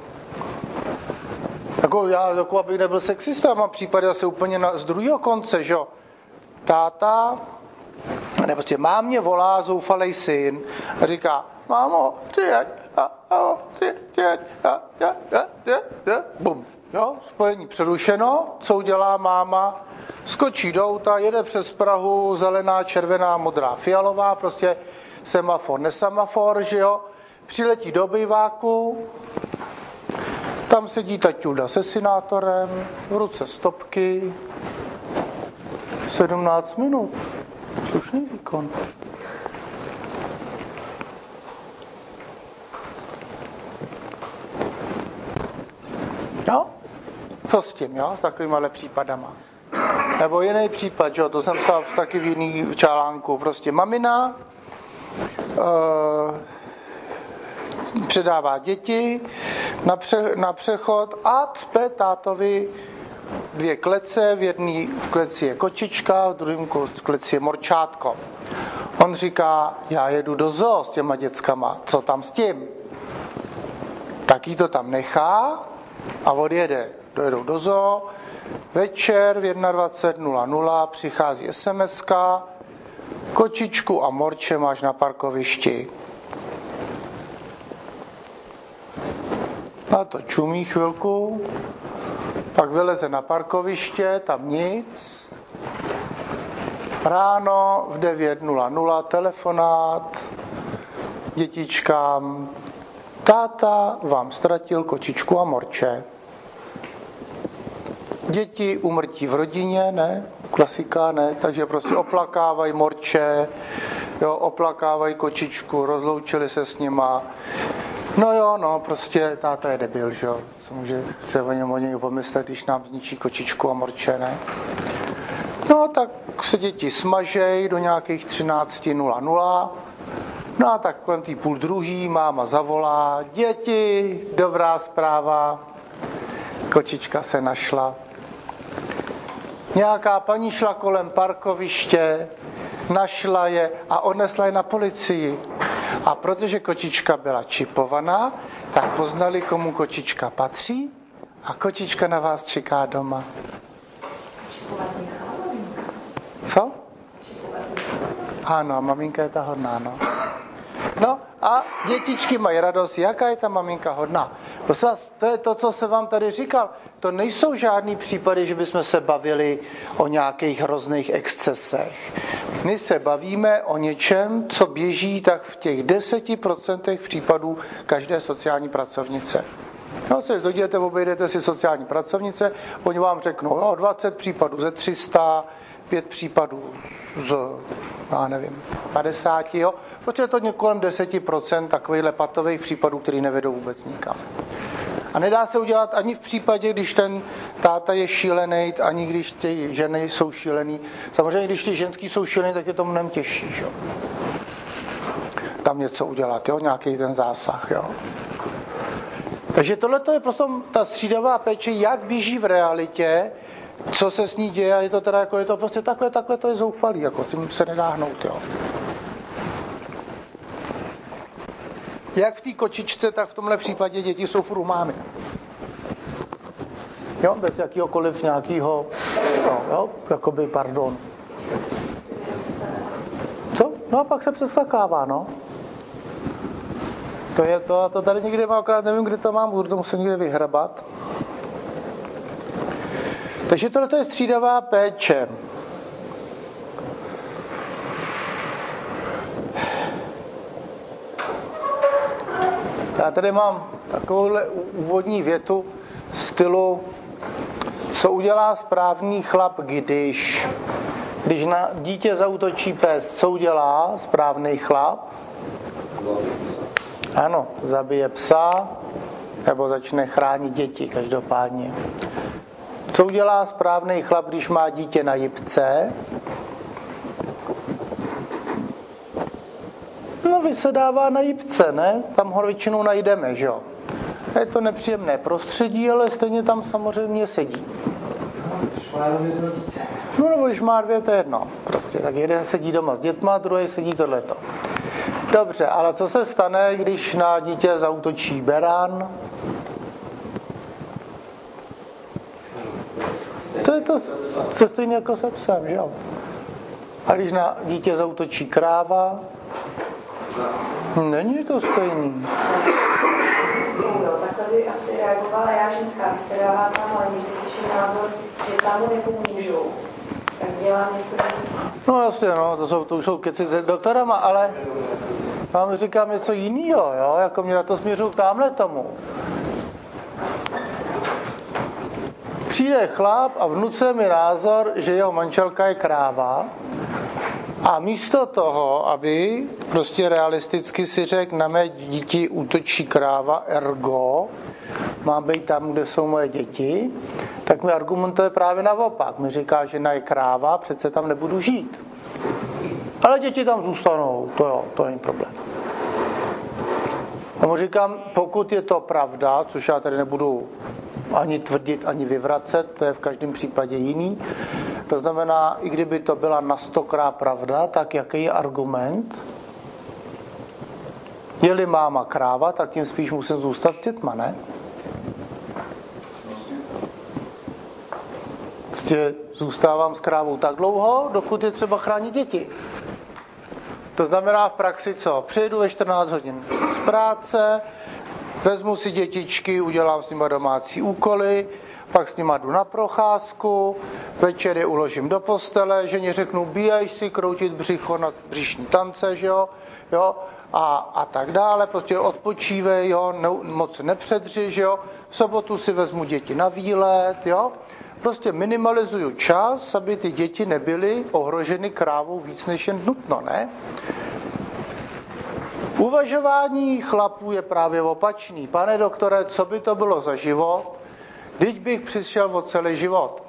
Jako já, jako abych nebyl sexista, mám případy zase úplně na, z druhého konce, že jo. Táta, ne, prostě mámě volá zoufalej syn a říká, mámo, přijď, a, a, přijď, a, a, a, a, a, bum. Jo, spojení přerušeno, co udělá máma? Skočí do auta, jede přes Prahu, zelená, červená, modrá, fialová, prostě semafor, nesemafor, že jo? Přiletí do býváku, tam sedí taťulda se synátorem, v ruce stopky, sedmnáct minut, slušný výkon. Jo? Co s tím, jo? S takovýmhle případama. Nebo jiný případ, jo? To jsem psal taky v jiný článku. Prostě mamina e, předává děti na, pře, na přechod a cpe tátovi dvě klece, v jedné kleci je kočička, v druhém kleci je morčátko. On říká, já jedu do zoo s těma dětskama, co tam s tím? Tak jí to tam nechá a odjede. Dojedou do zoo, večer v dvacet jedna nula nula přichází es em eska, kočičku a morče máš na parkovišti. A to čumí chvilku, pak vyleze na parkoviště, tam nic. Ráno v devět nula nula telefonát dětičkám. Táta vám ztratil kočičku a morče. Děti umrtí v rodině, ne? Klasika, ne? Takže prostě oplakávají morče, jo, oplakávají kočičku, rozloučili se s nima. No jo, no, prostě táta je debil, že jo? Co může se o něm o něj pomyslet, když nám zničí kočičku a morče, ne? No, tak se děti smažej do nějakých třináct nula nula. No a tak kolem tý půl druhý máma zavolá, děti, dobrá zpráva, kočička se našla. Nějaká paní šla kolem parkoviště, našla je a odnesla je na policii. A protože kočička byla čipovaná, tak poznali, komu kočička patří a kočička na vás čeká doma. Co? Ano, maminka je ta hodná, no. No a dětičky mají radost, jaká je ta maminka hodná. Prosím vás, to je to, co jsem vám tady říkal. To nejsou žádný případy, že bychom se bavili o nějakých hrozných excesech. My se bavíme o něčem, co běží tak v těch deseti procentech případů každé sociální pracovnice. No, se dojděte, obejdete si sociální pracovnice, oni vám řeknou, no, dvacet případů ze tři sta, pět případů z, já nevím, padesát, jo, protože je to kolem deset procent takovýchhle patových případů, který nevedou vůbec nikam. A nedá se udělat ani v případě, když ten táta je šílený, ani když ty ženy jsou šílený. Samozřejmě, když ty ženský jsou šílený, tak je to mnohem těžší, jo. Tam něco udělat, jo, nějaký ten zásah, jo. Takže tohle je prostě ta střídavá péče, jak běží v realitě, co se s ní děje, a je to teda jako, je to prostě takhle, takhle to je zoufalý, jako tím se nedá hnout, jo. Jak v té kočičce, tak v tomhle případě děti jsou furt u mámy. Jo, bez jakýhokoliv nějakého, no, jo, jakoby, pardon. Co? No a pak se přeskakává, no. To je to, a to tady někde mám, akorát nevím, kde to mám, budu to muset někde vyhrabat. Takže tohle je střídavá péče. Já tady mám takovouhle úvodní větu stylu, co udělá správný chlap, když, když na dítě zaútočí pes, co udělá správný chlap? Ano, zabije psa, nebo začne chránit děti, každopádně. Co udělá správný chlap, když má dítě na jipce? se dává na jipce, ne? Tam ho většinou najdeme, že jo? Je to nepříjemné prostředí, ale stejně tam samozřejmě sedí. No nebo když má dvě, to je jedno. Prostě tak jeden sedí doma s dětma, druhý sedí tohleto. Dobře, ale co se stane, když na dítě zaútočí beran? To je to se stejně jako se psem, že jo? A když na dítě zaútočí kráva? Není to stejný. Jo, tak tady asi reagovala já ženská, když se dává tam, ale někdy slyším názor, že tam mu nepomůžou. Tak dělám něco. No jasně, no, to jsou, to už jsou keci s doktorama, ale vám říkám něco jiného, jo, jako mě na to směřují k támhle tomu. Přijde chlap a vnucuje mi názor, že jeho manželka je kráva a místo toho, aby prostě realisticky si řekl, na mé děti útočí kráva, ergo mám být tam, kde jsou moje děti, tak mi argumentuje právě naopak. Mi říká, že žena je kráva, přece tam nebudu žít. Ale děti tam zůstanou, to jo, to není problém. A mu říkám, pokud je to pravda, což já tady nebudu ani tvrdit, ani vyvracet, to je v každém případě jiný. To znamená, i kdyby to byla na stokrát pravda, tak jaký je argument? Je-li máma kráva, tak tím spíš musím zůstat s dětma, ne? Prostě zůstávám s krávou tak dlouho, dokud je třeba chránit děti. To znamená v praxi co? Přijedu ve čtrnáct hodin z práce, vezmu si dětičky, udělám s nima domácí úkoly, pak s nima jdu na procházku, večer je uložím do postele, ženě řeknu, bíjaj si kroutit břicho na břišní tance, že jo, jo, a, a tak dále, prostě odpočívej, jo, ne, moc nepředři, že jo, v sobotu si vezmu děti na výlet, jo, prostě minimalizuju čas, aby ty děti nebyly ohroženy krávou víc než jen nutno, ne? Uvažování chlapů je právě opačný. Pane doktore, co by to bylo za život, když bych přišel o celý život?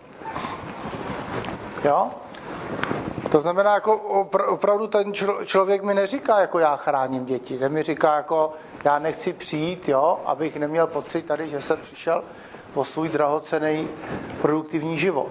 Jo? To znamená, jako opravdu ten člověk mi neříká, jako já chráním děti. Ten mi říká, jako já nechci přijít, jo, abych neměl pocit tady, že jsem přišel o svůj drahocenný produktivní život.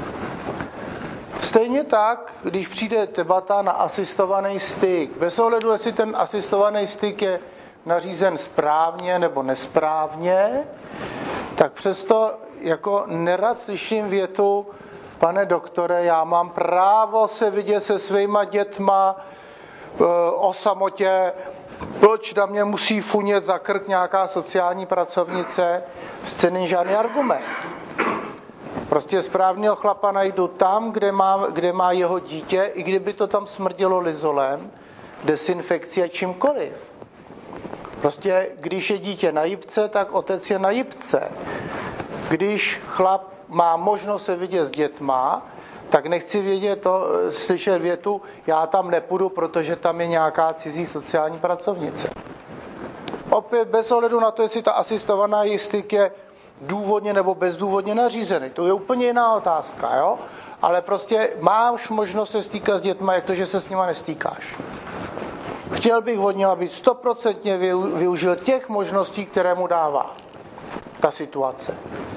Stejně tak, když přijde debata na asistovaný styk, bez ohledu, jestli ten asistovaný styk je nařízen správně nebo nesprávně, tak přesto jako nerad slyším větu, pane doktore, já mám právo se vidět se svýma dětma e, o samotě, proč na mě musí funět za krk nějaká sociální pracovnice, zde není žádný argument. Prostě správného chlapa najdu tam, kde má, kde má jeho dítě, i kdyby to tam smrdělo lizolem, desinfekcí a čímkoliv. Prostě když je dítě na jipce, tak otec je na jipce. Když chlap má možnost se vidět s dětma, tak nechci vědět to, slyšet větu, já tam nepůjdu, protože tam je nějaká cizí sociální pracovnice. Opět bez ohledu na to, jestli ta asistovaná styk je důvodně nebo bezdůvodně nařízený. To je úplně jiná otázka, jo? Ale prostě máš možnost se stýkat s dětma, jak to, že se s nima nestýkáš. Chtěl bych od něho, aby stoprocentně využil těch možností, které mu dává ta situace.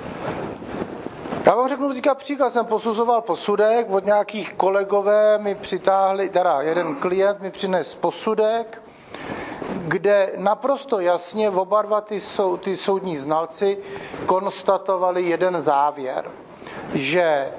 Já vám řeknu teďka příklad, jsem posuzoval posudek, od nějakých kolegové mi přitáhli, teda jeden klient mi přines posudek, kde naprosto jasně oba dva ty, sou, ty soudní znalci konstatovali jeden závěr, že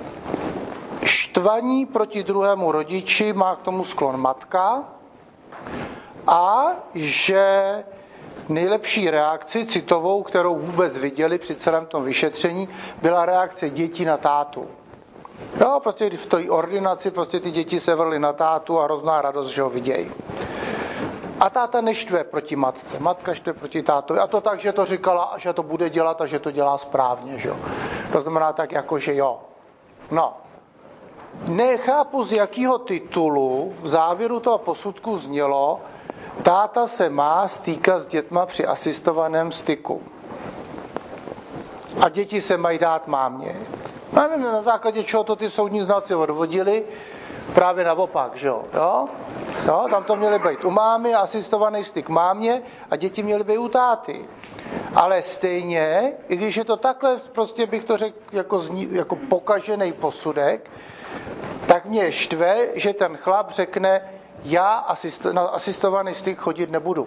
štvaní proti druhému rodiči má k tomu sklon matka a že nejlepší reakci citovou, kterou vůbec viděli při celém tom vyšetření, byla reakce dětí na tátu. Jo, prostě v té ordinaci prostě ty děti se vrly na tátu a hrozná radost, že ho vidějí. A táta neštve proti matce, matka štve proti tátovi. A to tak, že to říkala, že to bude dělat a že to dělá správně, že jo. To znamená tak jako, že jo. No. Nechápu, z jakého titulu v závěru toho posudku znělo, táta se má stýkat s dětma při asistovaném styku. A děti se mají dát mámě. Já nevím, na základě čeho to ty soudní znalci odvodili, právě naopak, že jo. Jo, tam to měly být u mámy, asistovaný styk mámě a děti měly být u táty. Ale stejně, i když je to takhle, prostě bych to řekl jako, zní, jako pokažený posudek, tak mě štve, že ten chlap řekne, já asist, na asistovaný styk chodit nebudu.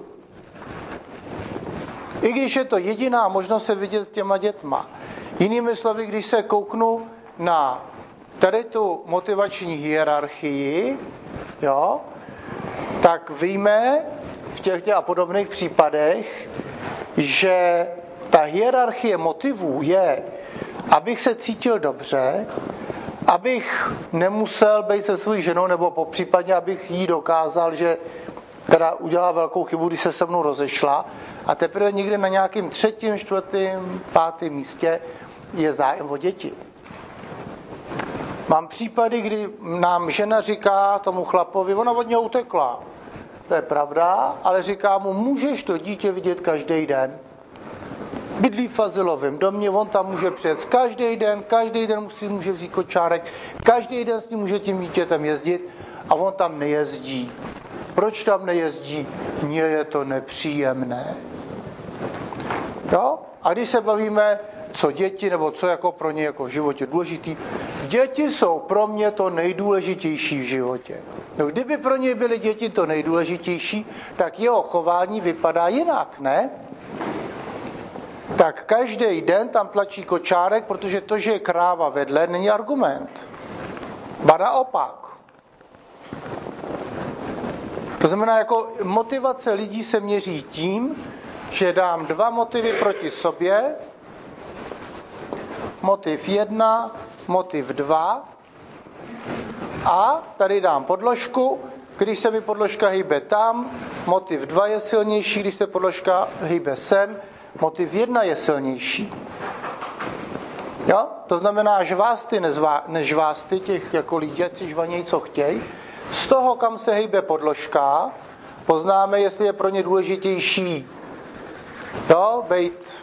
I když je to jediná možnost se vidět s těma dětma. Jinými slovy, když se kouknu na tady tu motivační hierarchii, jo, tak víme v těchto a podobných případech, že ta hierarchie motivů je, abych se cítil dobře, abych nemusel být se svou ženou, nebo popřípadně, abych jí dokázal, že teda udělá velkou chybu, když se se mnou rozešla, a teprve někde na nějakým třetím, čtvrtým, pátým místě je zájem o děti. Mám případy, kdy nám žena říká tomu chlapovi, ona od něho utekla. To je pravda, ale říká mu, můžeš to dítě vidět každý den. Bydlí v azylovém domě, on tam může přijet každý den, každý den si může vzít kočárek, každý den s ním může tím dítětem jezdit a on tam nejezdí. Proč tam nejezdí? Mně je to nepříjemné. Jo? A když se bavíme, co děti, nebo co jako pro ně jako v životě důležitý, děti jsou pro mě to nejdůležitější v životě. No, kdyby pro ně byly děti to nejdůležitější, tak jeho chování vypadá jinak, ne? Tak každý den tam tlačí kočárek, protože to, že je kráva vedle, není argument. Ba naopak. To znamená, jako motivace lidí se měří tím, že dám dva motivy proti sobě, motiv jedna, motiv dva a tady dám podložku, když se mi podložka hýbe tam, motiv dva je silnější, když se podložka hýbe sem, motiv jedna je silnější. Jo? To znamená, žvásty, nezvá, nežvásty těch jako lidí, ať si žvaněj, co chtěj. Z toho, kam se hýbe podložka, poznáme, jestli je pro ně důležitější jo, bejt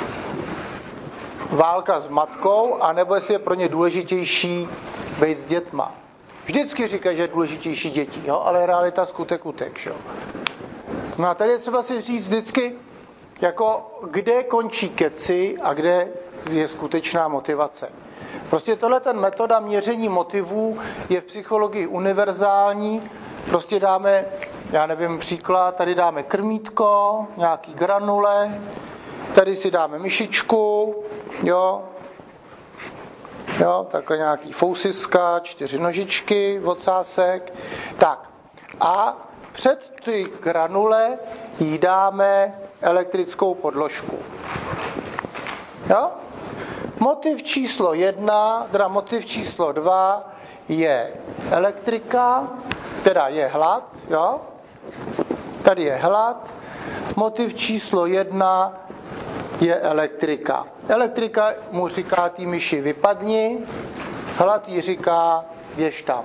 válka s matkou, anebo jestli je pro ně důležitější bejt s dětma. Vždycky říkají, že je důležitější děti, jo? Ale realita skutek utek. Jo? No a tady je třeba si říct vždycky, jako kde končí keci a kde je skutečná motivace. Prostě tohle ten metoda měření motivů je v psychologii univerzální. Prostě dáme, já nevím, příklad, tady dáme krmítko, nějaký granule, tady si dáme myšičku, jo, jo, takhle nějaký fousiska, čtyři nožičky, ocásek, tak. A před ty granule jí dáme elektrickou podložku. Jo? Motiv číslo jedna, teda motiv číslo dva je elektrika, teda je hlad, jo? Tady je hlad. Motiv číslo jedna je elektrika. Elektrika mu říká tý myši vypadni, hlad jí říká běž tam.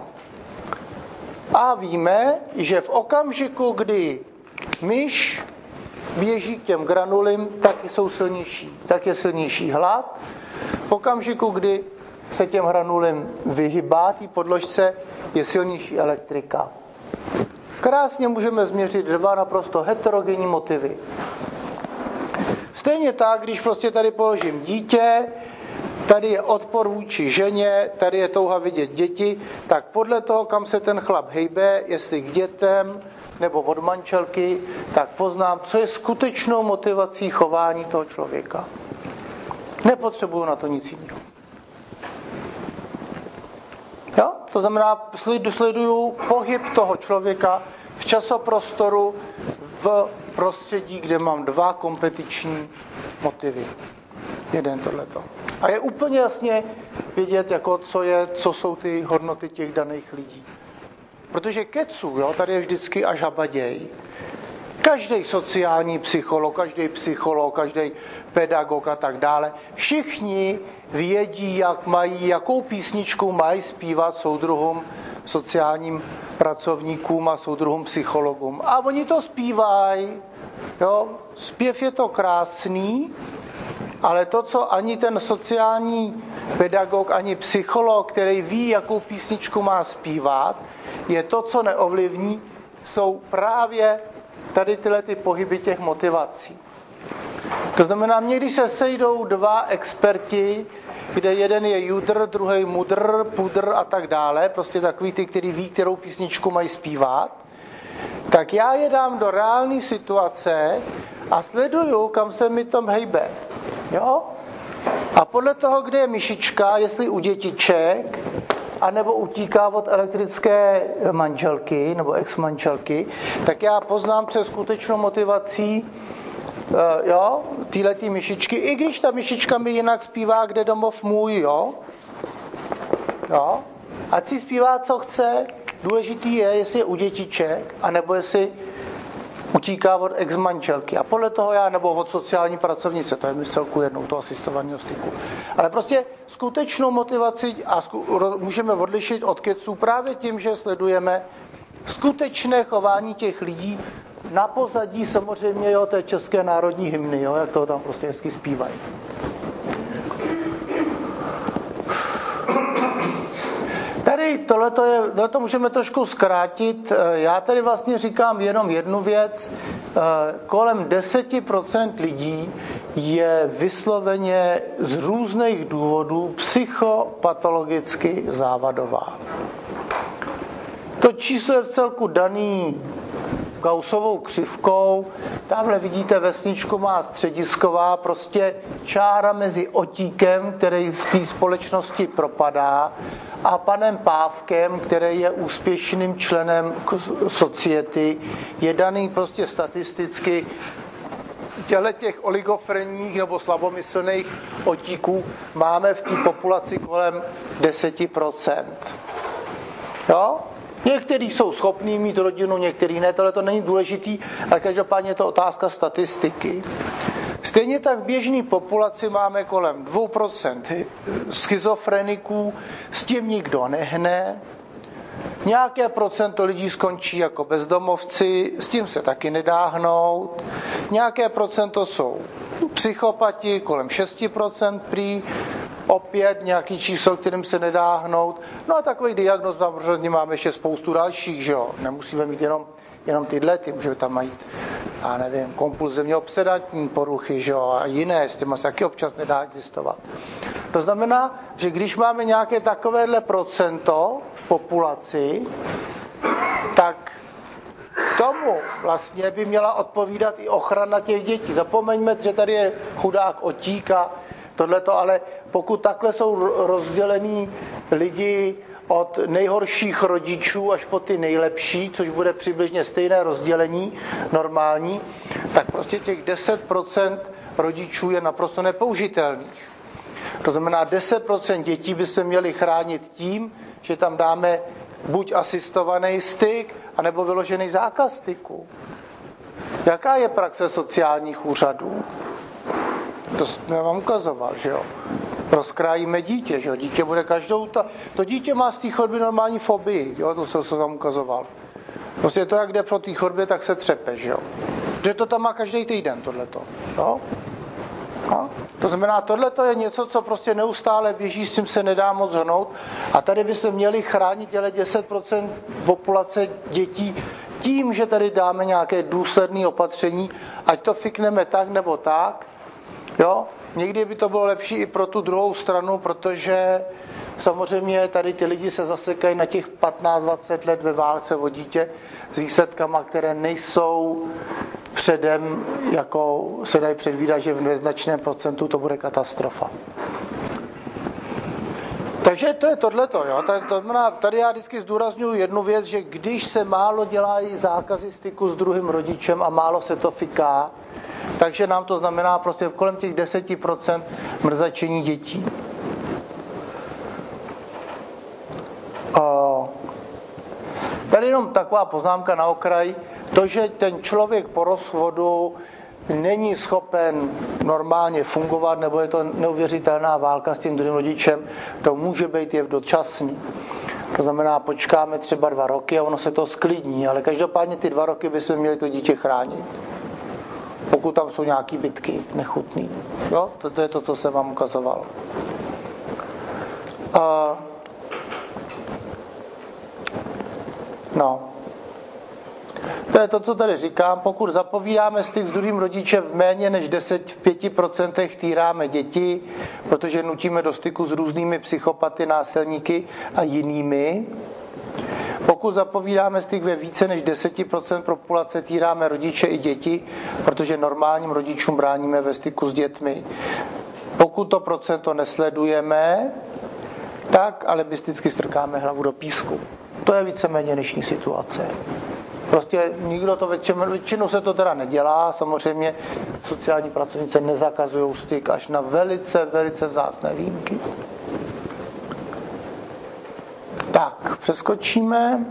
A víme, že v okamžiku, kdy myš běží k těm granulím, tak jsou silnější, tak je silnější hlad. V okamžiku, kdy se těm granulím vyhybá, té podložce, je silnější elektrika. Krásně můžeme změřit dva naprosto heterogenní motivy. Stejně tak, když prostě tady položím dítě, tady je odpor vůči ženě, tady je touha vidět děti, tak podle toho, kam se ten chlap hejbe, jestli k dětem nebo od manželky, tak poznám, co je skutečnou motivací chování toho člověka. Nepotřebuju na to nic jiného. Jo? To znamená, sleduju pohyb toho člověka v časoprostoru, v prostředí, kde mám dva kompetiční motivy. Jeden tohleto. A je úplně jasně vidět, jako co, je, co jsou ty hodnoty těch daných lidí. Protože keců, jo, tady je vždycky až habaděj. Každý sociální psycholog, každý psycholog, každý pedagog a tak dále, všichni vědí, jak mají, jakou písničku mají zpívat soudruhům, sociálním pracovníkům a soudruhům psychologům. A oni to zpívají. Jo? Zpěv je to krásný, ale to, co ani ten sociální pedagog, ani psycholog, který ví, jakou písničku má zpívat, je to, co neovlivní, jsou právě tady tyhle ty pohyby těch motivací. To znamená, mě když se sejdou dva experti, kde jeden je judr, druhý mudr, pudr a tak dále, prostě takový ty, který ví, kterou písničku mají zpívat, tak já je dám do reálné situace a sleduju, kam se mi tam hejbe. Jo? A podle toho, kde je myšička, jestli u dětiček, anebo utíká od elektrické manželky nebo ex-manželky, tak já poznám přes skutečnou motivací uh, jo, týhletý myšičky, i když ta myšička mi jinak zpívá, kde domov můj, jo. Jo. Ať si zpívá, co chce, důležitý je, jestli je u dětiček, anebo jestli utíká od ex-manželky. A podle toho já, nebo od sociální pracovnice, to je mi celku jednou, toho asistovaného styku. Ale prostě skutečnou motivaci a zku, můžeme odlišit od keců právě tím, že sledujeme skutečné chování těch lidí na pozadí samozřejmě jo, té české národní hymny, jo, jak to tam prostě hezky zpívají. Tady tohleto, je, tohleto můžeme trošku zkrátit. Já tady vlastně říkám jenom jednu věc. Kolem deset procent lidí je vysloveně z různých důvodů psychopatologicky závadová. To číslo je v celku daný Gaussovou křivkou. Tamhle vidíte, vesničku má středisková, prostě čára mezi otíkem, který v té společnosti propadá, a panem Pávkem, který je úspěšným členem society, je daný prostě statisticky těchto těch oligofrenních nebo slabomyslných otíků máme v té populaci kolem deset procent. Jo? Někteří jsou schopní mít rodinu, někteří ne, tohle to není důležitý, ale každopádně je to otázka statistiky. Stejně tak v běžné populaci máme kolem dvě procenta schizofreniků, s tím nikdo nehne. Nějaké procento lidí skončí jako bezdomovci, s tím se taky nedá hnout. Nějaké procento jsou psychopati, kolem šest procent prý, opět nějaký číslo, kterým se nedá hnout. No a takových diagnóz máme ještě spoustu dalších, že jo. Nemusíme mít jenom, jenom tyhle, ty můžeme tam mít, já nevím, kompulzivně obsedantní poruchy, že jo, a jiné, s těma se taky občas nedá existovat. To znamená, že když máme nějaké takovéhle procento v populaci, tak tomu vlastně by měla odpovídat i ochrana těch dětí. Zapomeňme, že tady je chudák otík a tohleto, ale pokud takhle jsou rozdělení lidi od nejhorších rodičů až po ty nejlepší, což bude přibližně stejné rozdělení normální, tak prostě těch deset procent rodičů je naprosto nepoužitelných. To znamená, deset procent dětí by se měli chránit tím, že tam dáme buď asistovaný styk, anebo vyložený zákaz styku. Jaká je praxe sociálních úřadů? To jsme vám ukazoval, že jo. Rozkrájíme dítě, že jo. Dítě bude každou... Ta... To dítě má z té chodby normální fobii, jo. To jsem vám ukazoval. Prostě to, jak jde pro té chodbě, tak se třepe, že jo. Že to tam má každý týden, tohleto. Jo? No? To znamená, tohleto je něco, co prostě neustále běží, s tím se nedá moc hnout. A tady bychom měli chránit těle deset procent populace dětí tím, že tady dáme nějaké důsledné opatření, ať to fikneme tak nebo tak. Jo? Někdy by to bylo lepší i pro tu druhou stranu, protože samozřejmě tady ty lidi se zasekají na těch patnáct dvacet let ve válce o dítě s výsledkama, které nejsou předem, jako se dají předvídat, že v neznačném procentu to bude katastrofa. Takže to je tohleto. Jo? Tady já vždycky zdůrazňuji jednu věc, že když se málo dělají zákazy styku s druhým rodičem a málo se to fiká, takže nám to znamená prostě kolem těch deset procent mrzačení dětí. Tady jenom taková poznámka na okraj. To, že ten člověk po rozvodu není schopen normálně fungovat, nebo je to neuvěřitelná válka s tím druhým rodičem, to může být jev dočasný. To znamená, počkáme třeba dva roky a ono se to sklidní, ale každopádně ty dva roky bychom měli to dítě chránit. Pokud tam jsou nějaký bitky nechutný. Jo? To je to, co jsem vám ukazoval. Uh, no. To je to, co tady říkám. Pokud zapovídáme styk s druhým rodičem v méně než deset, pět procent týráme děti, protože nutíme do styku s různými psychopaty, násilníky a jinými. Pokud zapovídáme styk ve více než deset procent populace, týráme rodiče i děti, protože normálním rodičům bráníme ve styku s dětmi. Pokud to procento nesledujeme, tak alibisticky strkáme hlavu do písku. To je víceméně dnešní situace. Prostě nikdo to většinou, většinou se to teda nedělá, samozřejmě sociální pracovnice nezakazují styk až na velice, velice vzácné výjimky. Tak, přeskočíme.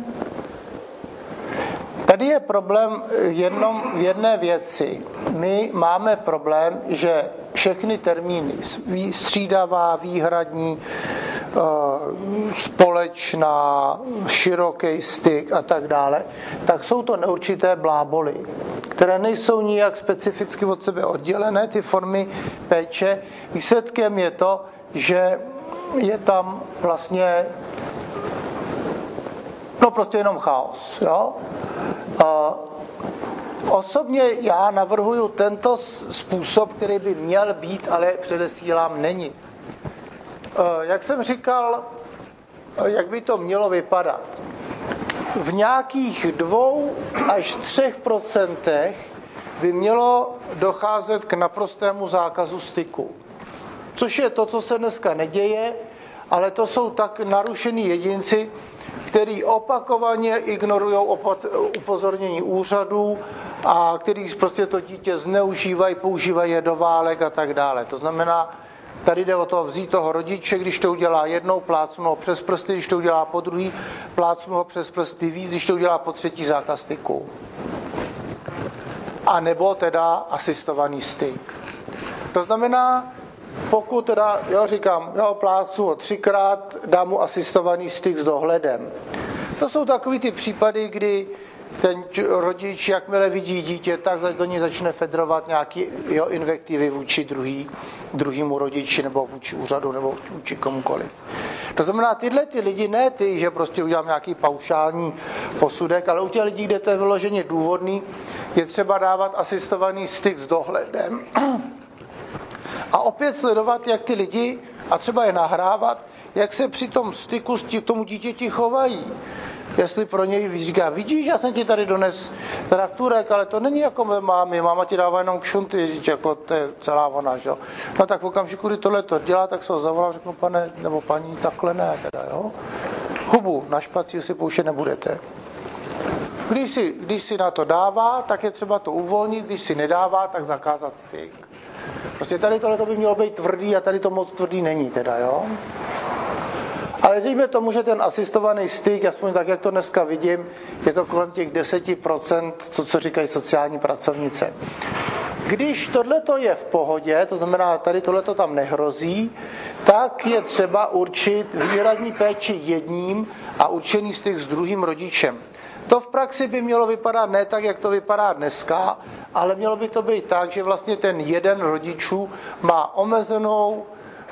Tady je problém jenom v jedné věci. My máme problém, že všechny termíny střídavá, výhradní, společná, široký styk a tak dále, tak jsou to neurčité bláboly, které nejsou nijak specificky od sebe oddělené, ty formy péče. Výsledkem je to, že je tam vlastně no prostě jenom chaos. Jo? A osobně já navrhuju tento způsob, který by měl být, ale předesílám, není. Jak jsem říkal, jak by to mělo vypadat? V nějakých dvou až třech procentech by mělo docházet k naprostému zákazu styku. Což je to, co se dneska neděje, ale to jsou tak narušení jedinci, který opakovaně ignorují upozornění úřadů a který prostě to dítě zneužívají, používají je do válek a tak dále. To znamená, tady jde o to vzít toho rodiče, když to udělá jednou, plácnu ho přes prsty, když to udělá po druhý, plácnu ho přes prsty víc, když to udělá po třetí, zákaz styku. A nebo teda asistovaný styk. To znamená, pokud teda, já říkám, já plácnu ho třikrát, dám mu asistovaný styk s dohledem. To jsou takový ty případy, kdy ten rodič, jakmile vidí dítě, tak do ní začne fedrovat nějaký jeho invektivy vůči druhý, druhýmu rodiči nebo vůči úřadu nebo vůči komukoliv. To znamená, tyhle ty lidi, ne ty, že prostě udělám nějaký paušální posudek, ale u těch lidí, kde to je vyloženě důvodný, je třeba dávat asistovaný styk s dohledem. A opět sledovat, jak ty lidi, a třeba je nahrávat, jak se při tom styku s tomu dítěti chovají. Jestli pro něj říká, vidíš, já jsem ti tady dones trakturek, ale to není jako mé mámy, máma ti dává jenom kšunty, říct, jako to je celá ona, že jo. No tak v okamžiku, kdy tohle to dělá, tak se ho zavolám, řeknu, pane, nebo paní, takhle ne, teda, jo. Hubu na špacír si pouštět nebudete. Když si, když si na to dává, tak je třeba to uvolnit, když si nedává, tak zakázat styk. Prostě tady tohle by mělo být tvrdý a tady to moc tvrdý není teda, jo. Ale dejme tomu, že ten asistovaný styk, aspoň tak, jak to dneska vidím, je to kolem těch deset procent, to, co říkají sociální pracovnice. Když tohleto je v pohodě, to znamená, tady tohleto tam nehrozí, tak je třeba určit výhradní péči jedním a určený styk s druhým rodičem. To v praxi by mělo vypadat ne tak, jak to vypadá dneska, ale mělo by to být tak, že vlastně ten jeden rodičů má omezenou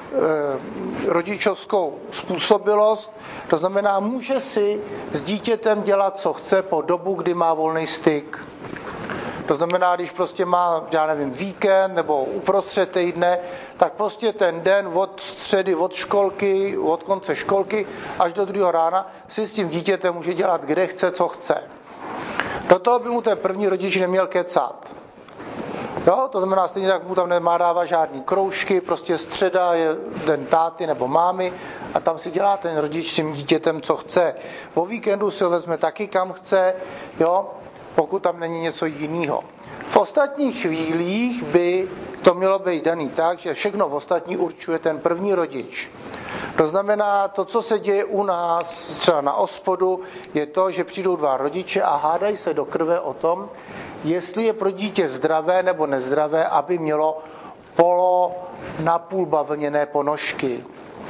rodičovskou způsobilost, to znamená, může si s dítětem dělat, co chce po dobu, kdy má volný styk. To znamená, když prostě má, já nevím, víkend nebo uprostřed týdne, tak prostě ten den od středy, od školky, od konce školky až do druhého rána si s tím dítětem může dělat, kde chce, co chce. Do toho by mu ten první rodič neměl kecat. Jo, to znamená, stejně tak mu tam nemá dávat žádný kroužky, prostě středa je den táty nebo mámy a tam si dělá ten rodič s tím dítětem, co chce. Po víkendu si ho vezme taky, kam chce, jo, pokud tam není něco jiného. V ostatních chvílích by to mělo být daný tak, že všechno v ostatní určuje ten první rodič. To znamená, to, co se děje u nás třeba na OSPODu, je to, že přijdou dva rodiče a hádají se do krve o tom, jestli je pro dítě zdravé nebo nezdravé, aby mělo polo napůl bavlněné ponožky.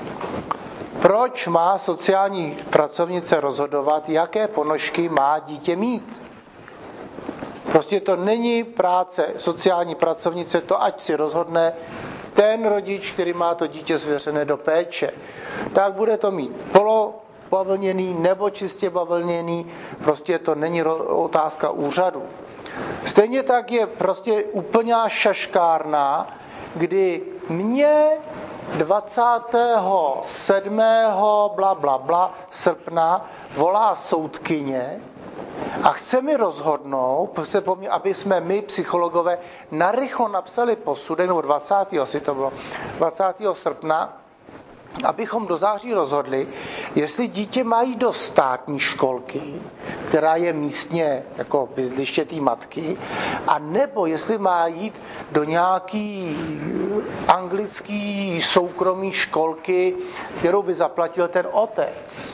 Proč má sociální pracovnice rozhodovat, jaké ponožky má dítě mít? Prostě to není práce sociální pracovnice, to ať si rozhodne ten rodič, který má to dítě svěřené do péče. Tak bude to mít polo bavlněný nebo čistě bavlněný, prostě to není otázka úřadu. Stejně tak je prostě úplná šaškárna, kdy mě dvacátého sedmého bla bla bla srpna volá soudkyně a chce mi rozhodnout, prostě po mně, aby jsme my, psychologové, narychlo napsali posudek, nebo dvacátého asi to bylo, dvacátého srpna, abychom do září rozhodli, jestli dítě má jít do státní školky, která je místně jako bydliště té matky, a nebo jestli má jít do nějaký anglický soukromý školky, kterou by zaplatil ten otec.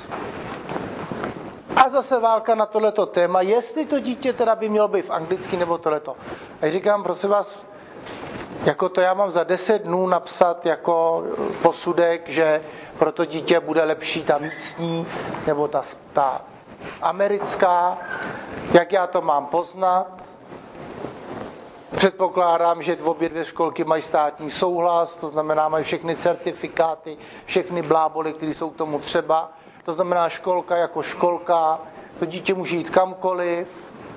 A zase válka na tohleto téma, jestli to dítě teda by mělo být v anglicky nebo tohleto. A říkám, prosím vás, jako to já mám za deset dnů napsat jako posudek, že pro to dítě bude lepší ta místní nebo ta, ta americká, jak já to mám poznat. Předpokládám, že obě dvě školky mají státní souhlas, to znamená, mají všechny certifikáty, všechny bláboly, které jsou k tomu třeba. To znamená, školka jako školka, to dítě může jít kamkoliv.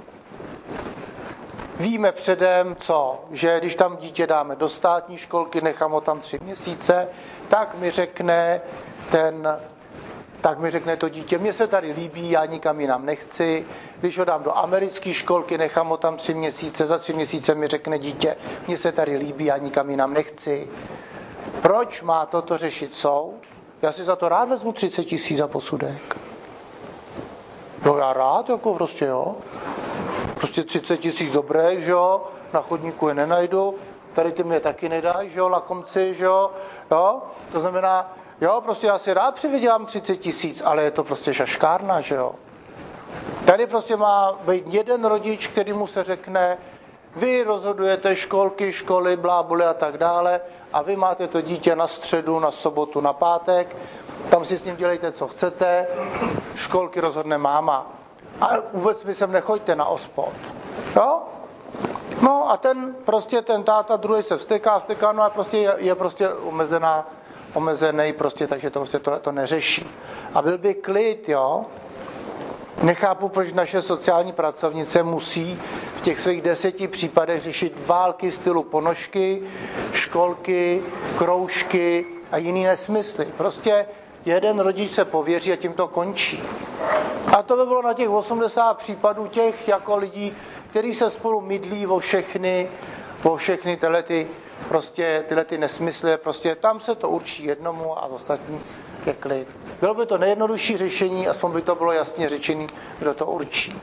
Víme předem, co, že když tam dítě dáme do státní školky, nechám ho tam tři měsíce, tak mi řekne ten, tak mi řekne to dítě, mně se tady líbí, já nikam jinam nechci. Když ho dám do americké školky, nechám ho tam tři měsíce, za tři měsíce mi řekne dítě, mně se tady líbí, já nikam jinam nechci. Proč má toto řešit soud? Já si za to rád vezmu třicet tisíc za posudek. No já rád, jako prostě jo. Prostě třicet tisíc dobré, že jo, na chodníku je nenajdu, tady ty mě taky nedají, že jo, lakomci, že jo, jo, to znamená, jo, prostě já si rád přivydělám třicet tisíc, ale je to prostě šaškárna, že jo. Tady prostě má být jeden rodič, který mu se řekne, vy rozhodujete školky, školy, blábule a tak dále a vy máte to dítě na středu, na sobotu, na pátek, tam si s ním dělejte, co chcete, školky rozhodne máma. A vůbec mi sem nechoďte na ospod. Jo? No a ten prostě, ten táta druhý se vsteká, vsteká, no a prostě je, je prostě omezená, omezený prostě, takže to prostě to, to neřeší. A byl by klid, jo? Nechápu, proč naše sociální pracovnice musí v těch svých deseti případech řešit války stylu ponožky, školky, kroužky a jiný nesmysly. Prostě jeden rodič se pověří a tím to končí. A to by bylo na těch osmdesát případů těch jako lidí, kteří se spolu mydlí o všechny, o všechny tyhle, ty, prostě, tyhle ty nesmysly. Prostě tam se to určí jednomu a ostatní je klid. Bylo by to nejjednodušší řešení, aspoň by to bylo jasně řečený, kdo to určí.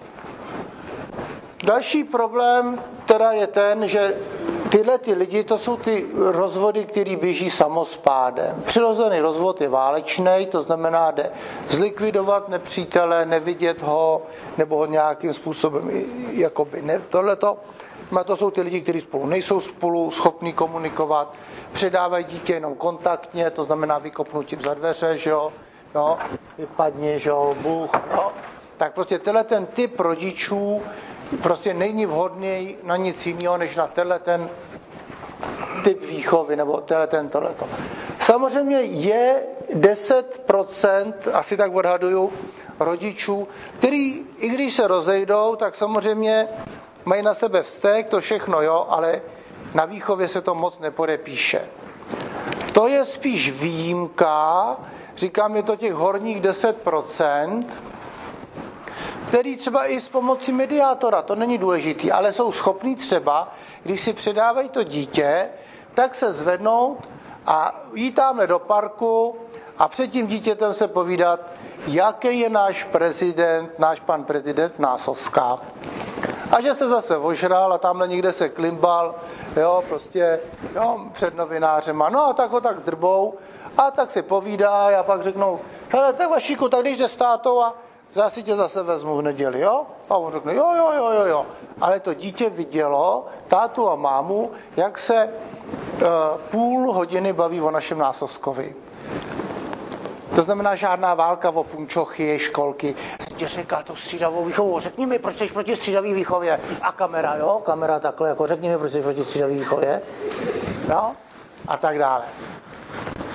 Další problém teda je ten, že tyhle ty lidi, to jsou ty rozvody, které běží samospádem. Přirozený rozvod je válečný, to znamená, jde zlikvidovat nepřítele, nevidět ho, nebo ho nějakým způsobem jakoby ne, tohleto. A to jsou ty lidi, kteří spolu nejsou spolu schopní komunikovat, předávají dítě jenom kontaktně, to znamená vykopnutím za dveře, že jo, jo, vypadni, že jo, Bůh, jo. Tak prostě tenhle ten typ rodičů prostě není vhodný na nic jiného, než na tenhle ten typ výchovy, nebo tenhle ten tohleto. Samozřejmě je deset procent, asi tak odhaduju, rodičů, který, i když se rozejdou, tak samozřejmě mají na sebe vztek, to všechno, jo, ale na výchově se to moc nepodepíše. To je spíš výjimka, říkám, je to těch horních deset procent, který třeba i s pomocí mediátora, to není důležitý, ale jsou schopní třeba, když si předávají to dítě, tak se zvednout a jít tamhle do parku a před tím dítětem se povídat, jaký je náš prezident, náš pan prezident Násovská. A že se zase ožral a tamhle někde se klimbal, jo, prostě, jo, před novinářema. No a tak ho tak zdrbou a tak si povídá a pak řeknou, hele, tak Vašíku, tak když jde s tátou a zase tě zase vezmu v neděli, jo? A on řekne, jo, jo, jo, jo, jo. Ale to dítě vidělo tátu a mámu, jak se e, půl hodiny baví o našem Násovskovi. To znamená žádná válka o punčochy, školky. Jsem tě říkal tu střídavou výchovu, řekni mi, proč jsi proti střídavý výchově. A kamera, jo, kamera takhle, jako řekni mi, proč jsi proti střídavý výchově. Jo, a tak dále.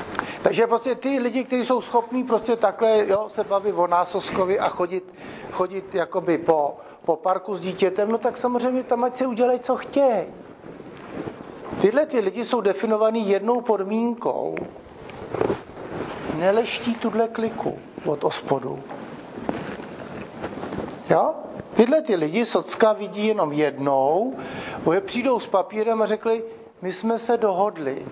Takže prostě ty lidi, kteří jsou schopní prostě takhle, jo, se bavit o násoskovi a chodit, chodit jakoby po, po parku s dítětem, no tak samozřejmě tam ať si udělají, co chtějí. Tyhle ty lidi jsou definovaný jednou podmínkou. Neleští tuhle kliku od ospodu. Jo? Tyhle ty lidi socka vidí jenom jednou, protože přijdou s papírem a řekli, my jsme se dohodli.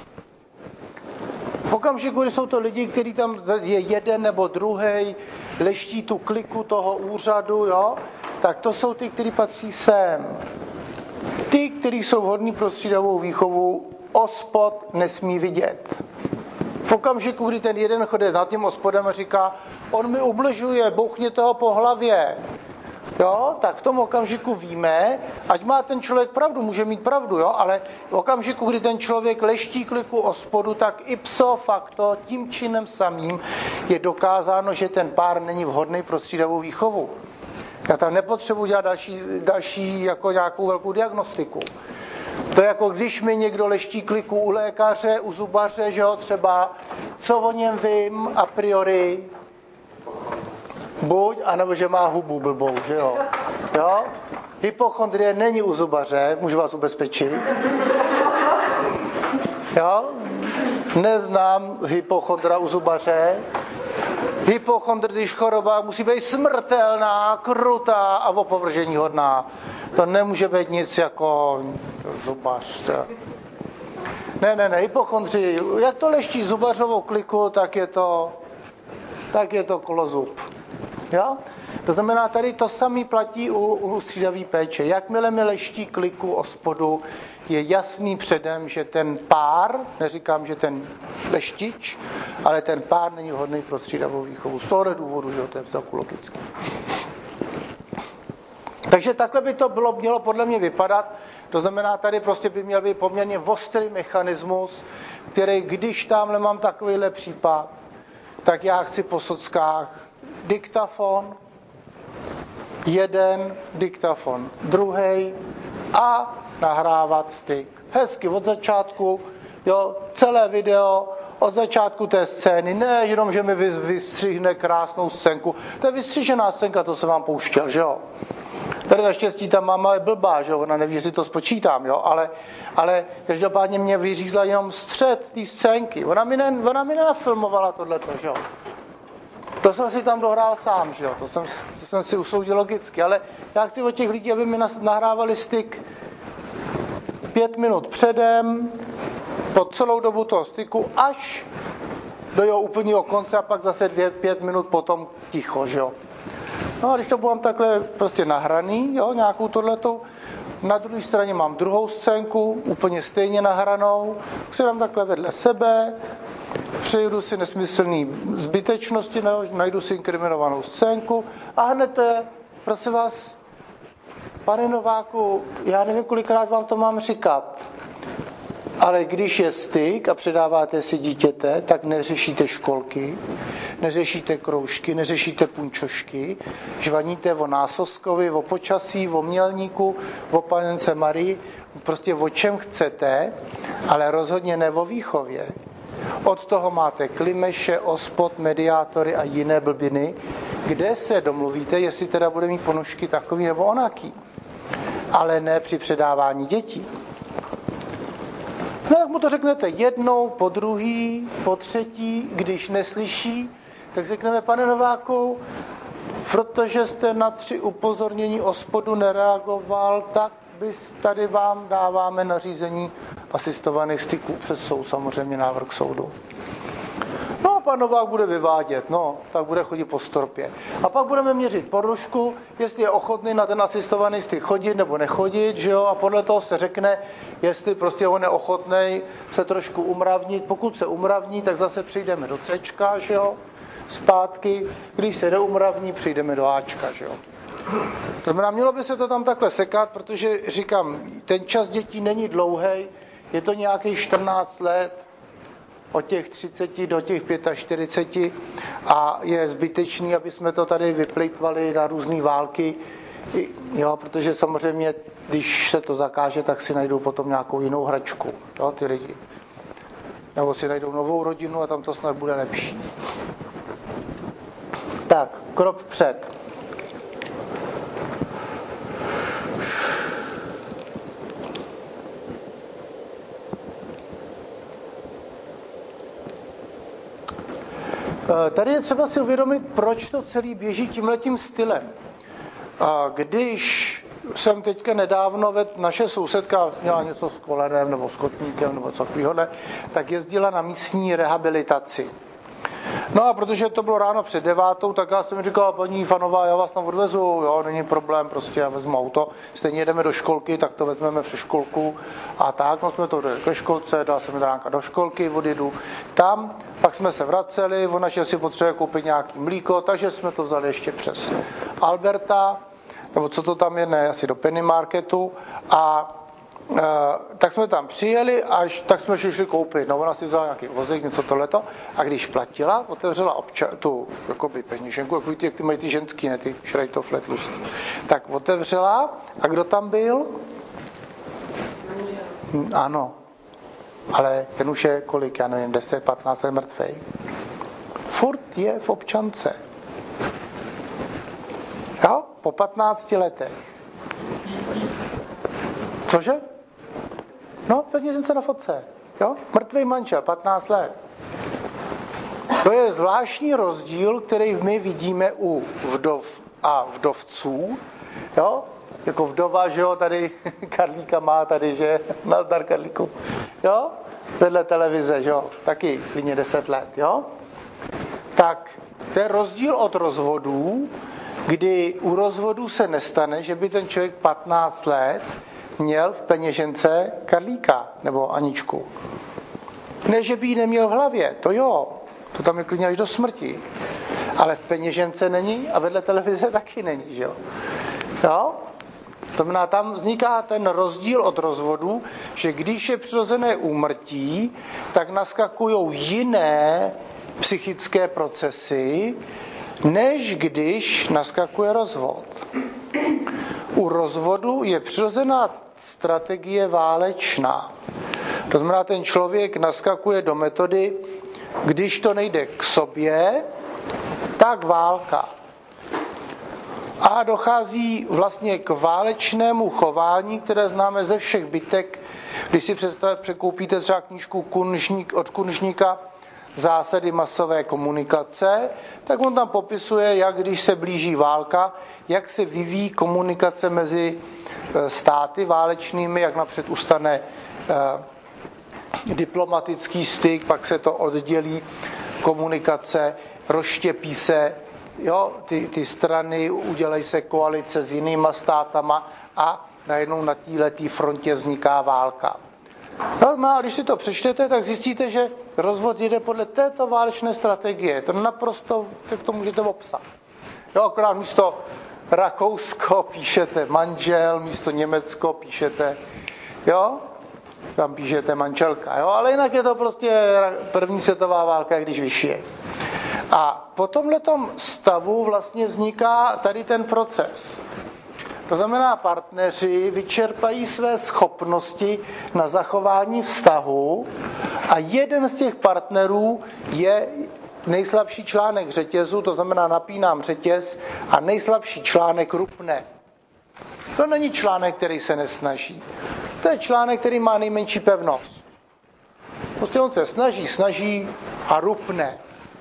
V okamžiku, kdy jsou to lidi, kteří tam je jeden nebo druhej, leští tu kliku toho úřadu, jo, tak to jsou ty, kteří patří sem. Ty, kteří jsou vhodní pro střídavou výchovu, ospod nesmí vidět. V okamžiku, kdy ten jeden chodí nad tím ospodem a říká, on mi ubližuje, bouchněte ho po hlavě, jo, tak v tom okamžiku víme, ať má ten člověk pravdu, může mít pravdu, jo, ale v okamžiku, kdy ten člověk leští kliku ospodu, tak ipso facto, tím činem samým je dokázáno, že ten pár není vhodný pro střídavou výchovu. Já tam nepotřebuji dělat další, další jako nějakou velkou diagnostiku. To je jako když mi někdo leští kliku u lékaře, u zubaře, že jo, třeba, co o něm vím a priori, buď, anebo že má hubu blbou, že jo. Jo? Hypochondrie není u zubaře, můžu vás ubezpečit. Jo? Neznám hypochondra u zubaře. Hypochondr, když choroba musí být smrtelná, krutá a opovržení hodná. To nemůže být nic jako zubař. Ne, ne, ne, hypochondři, jak to leští zubařovou kliku, tak je to, tak je to kolozub. Jo? To znamená, tady to samé platí u, u střídavé péče. Jakmile mi leští kliku ospodu, je jasný předem, že ten pár, neříkám, že ten leštič, ale ten pár není vhodný pro střídavou výchovu. Z tohohle důvodu, že to je vcelku logicky. Takže takhle by to bylo, mělo podle mě vypadat. To znamená, tady prostě by měl být poměrně ostrý mechanismus, který, když tamhle mám takovýhle případ, tak já chci po sockách diktafon, jeden diktafon, druhý a nahrávat styk. Hezky od začátku, jo, celé video od začátku té scény, ne jenom, že mi vystřihne krásnou scénku. To je vystřižená scénka, to jsem vám pouštěl, že jo. Tady naštěstí ta máma je blbá, že jo, ona neví, že si to spočítám, jo, ale, ale každopádně mě vyřízla jenom střed té scénky. Ona mi, ne, ona mi nenafilmovala tohleto, že jo. To jsem si tam dohrál sám, že jo, to jsem, to jsem si usoudil logicky, ale já chci od těch lidí, aby mi nahrávali styk pět minut předem, po celou dobu toho styku, až do jeho úplného konce a pak zase dvě, pět minut potom ticho, že jo. No a když to mám takhle prostě nahraný, jo, nějakou tohletou, na druhé straně mám druhou scénku, úplně stejně nahranou, si dám takhle vedle sebe, přejdu si nesmyslný zbytečnosti, najdu si inkriminovanou scénku a hned, prosím vás, pane Nováku, já nevím, kolikrát vám to mám říkat, ale když je styk a předáváte si dítěte, tak neřešíte školky, neřešíte kroužky, neřešíte punčošky, žvaníte o násoskovi, o počasí, o mělníku, o panence Marii, prostě o čem chcete, ale rozhodně ne o výchově. Od toho máte klimeše, ospod, mediátory a jiné blbiny, kde se domluvíte, jestli teda bude mít ponožky takový nebo onaký, ale ne při předávání dětí. No, jak mu to řeknete jednou, po druhý, po třetí, když neslyší, tak řekneme, pane Nováku, protože jste na tři upozornění ospodu nereagoval, tak bys tady vám dáváme nařízení asistovaných styků přes soud, samozřejmě návrh k soudu. No a pan Novák bude vyvádět, no, tak bude chodit po stropě. A pak budeme měřit podružku, jestli je ochotný na ten asistovaný styk chodit nebo nechodit, že jo, a podle toho se řekne, jestli prostě on je ochotný se trošku umravnit. Pokud se umravní, tak zase přijdeme do Cčka, že jo, zpátky. Když se neumravní, přijdeme do Ačka, že jo. To znamená, mělo by se to tam takhle sekat, protože říkám, ten čas dětí není dlouhý, je to nějakých čtrnáct let, od těch třiceti do těch čtyřiceti pěti a je zbytečný, aby jsme to tady vyplejtvali na různé války, jo, protože samozřejmě, když se to zakáže, tak si najdou potom nějakou jinou hračku, jo, ty lidi. Nebo si najdou novou rodinu a tam to snad bude lepší. Tak, krok vpřed. Tady je třeba si uvědomit, proč to celý běží tímhletím stylem. Když jsem teďka nedávno vedl, naše sousedka měla něco s kolenem nebo s kotníkem nebo co takového, tak jezdila na místní rehabilitaci. No a protože to bylo ráno před devátou, tak já jsem mi říkala, paní Fanová, já vás tam odvezu, jo, není problém, prostě já vezmu auto, stejně jedeme do školky, tak to vezmeme přes školku a tak, no jsme to dali ke školce, dal jsem Dránka do školky, odjedu tam, pak jsme se vraceli, ona že si potřebuje koupit nějaký mlíko, takže jsme to vzali ještě přes Alberta, nebo co to tam je, ne, asi do Penny Marketu a e, tak jsme tam přijeli a tak jsme šli koupit. No ona si vzala nějaký vozík, něco tohleto a když platila, otevřela obča- tu jakoby peníženku, jako ty, jak ty mají ty ženský, ne, ty šrejtofle tlustý. Tak otevřela a kdo tam byl? Hm, ano, ale ten už je kolik, já nevím, deset, patnáct let mrtvej. Furt je v občance. Jo? Po patnácti letech. Cože? No, peněžence na fotce. Jo? Mrtvý manžel, patnáct let. To je zvláštní rozdíl, který my vidíme u vdov a vdovců. Jo? Jako vdova, že jo, tady Karlíka má tady, že nazdar Karlíku. Jo? Vedle televize, že jo, taky klidně deset let, jo? Tak to je rozdíl od rozvodů, kdy u rozvodů se nestane, že by ten člověk patnáct let měl v peněžence Karlíka nebo Aničku. Ne, že by ji neměl v hlavě, to jo, to tam je klidně až do smrti. Ale v peněžence není a vedle televize taky není, že jo. Jo? To znamená, tam vzniká ten rozdíl od rozvodu, že když je přirozené úmrtí, tak naskakují jiné psychické procesy, než když naskakuje rozvod. U rozvodu je přirozená strategie válečná. To znamená, ten člověk naskakuje do metody, když to nejde k sobě, tak válka. A dochází vlastně k válečnému chování, které známe ze všech bitek. Když si překoupíte třeba knížku Kunžník, od Kunžníka Zásady masové komunikace, tak on tam popisuje, jak když se blíží válka, jak se vyvíjí komunikace mezi státy válečnými, jak napřed ustane eh, diplomatický styk, pak se to oddělí, komunikace, rozštěpí se, jo, ty, ty strany, udělají se koalice s jinýma státama a najednou na této frontě vzniká válka. No a když si to přečtete, tak zjistíte, že rozvod jde podle této válečné strategie. To naprosto, tak to můžete opsat. Jo, akorát místo Rakousko píšete manžel, místo Německo píšete, jo, tam píšete manželka, jo, ale jinak je to prostě první světová válka, když vyšije. A po tomhletom stavu vlastně vzniká tady ten proces. To znamená, partneři vyčerpají své schopnosti na zachování vztahu a jeden z těch partnerů je nejslabší článek řetězu, to znamená napínám řetěz a nejslabší článek rupne. To není článek, který se nesnaží. To je článek, který má nejmenší pevnost. Prostě on se snaží, snaží a rupne.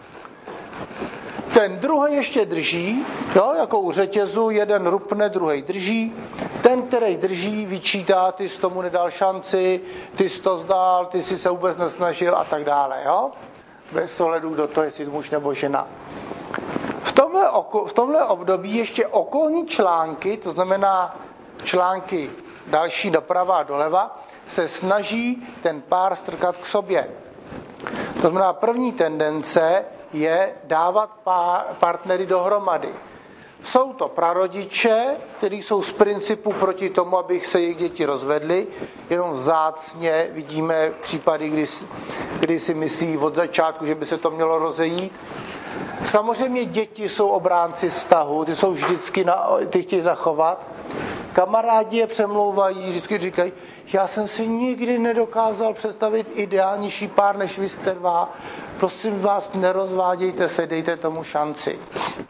Ten druhý ještě drží, jo, jako u řetězu, jeden rupne, druhý drží. Ten, který drží, vyčítá, ty jsi tomu nedal šanci, ty jsi to vzdal, ty jsi se vůbec nesnažil a tak dále. Jo? Bez ohledu, kdo to je, jestli muž nebo žena. V tomhle, oko, v tomhle období ještě okolní články, to znamená články další doprava a doleva, se snaží ten pár strkat k sobě. To znamená, první tendence je dávat pár, partnery dohromady. Jsou to prarodiče, kteří jsou z principu proti tomu, aby se jejich děti rozvedly, jenom vzácně vidíme případy, kdy, kdy si myslí od začátku, že by se to mělo rozejít. Samozřejmě děti jsou obránci vztahu, ty jsou vždycky, na, ty chtějí zachovat. Kamarádi je přemlouvají, vždycky říkají, já jsem si nikdy nedokázal představit ideálnější pár, než vy jste dva. Prosím vás, nerozvádějte se, dejte tomu šanci.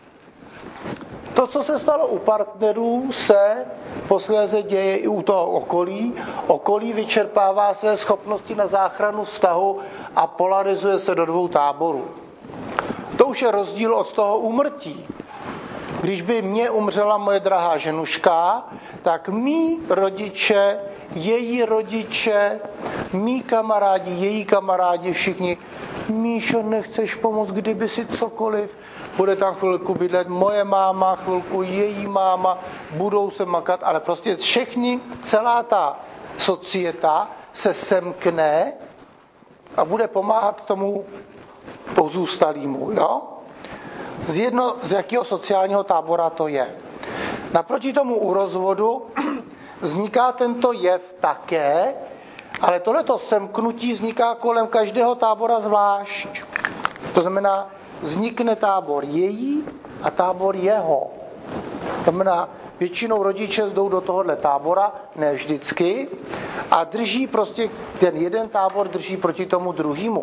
To, co se stalo u partnerů, se posléze děje i u toho okolí. Okolí vyčerpává své schopnosti na záchranu vztahu a polarizuje se do dvou táborů. To už je rozdíl od toho úmrtí. Když by mě umřela moje drahá ženuška, tak mí rodiče, její rodiče, mí kamarádi, její kamarádi, všichni, Míšo, nechceš pomoct, kdyby si cokoliv, bude tam chvilku bydlet moje máma, chvilku její máma, budou se makat, ale prostě všechny, celá ta societa se semkne a bude pomáhat tomu pozůstalému, jo? Z, jedno, z jakého sociálního tábora to je. Naproti tomu u rozvodu vzniká tento jev také, ale tohleto semknutí vzniká kolem každého tábora zvlášť. To znamená, vznikne tábor její a tábor jeho. To znamená, většinou rodiče jdou do tohohle tábora, ne vždycky, a drží prostě, ten jeden tábor drží proti tomu druhému.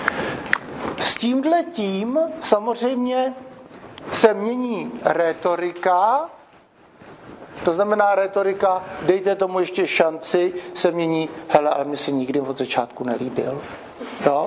S tímhletím samozřejmě se mění rétorika, to znamená rétorika, dejte tomu ještě šanci, se mění, hele, ale mi se nikdy od začátku nelíbil. Jo?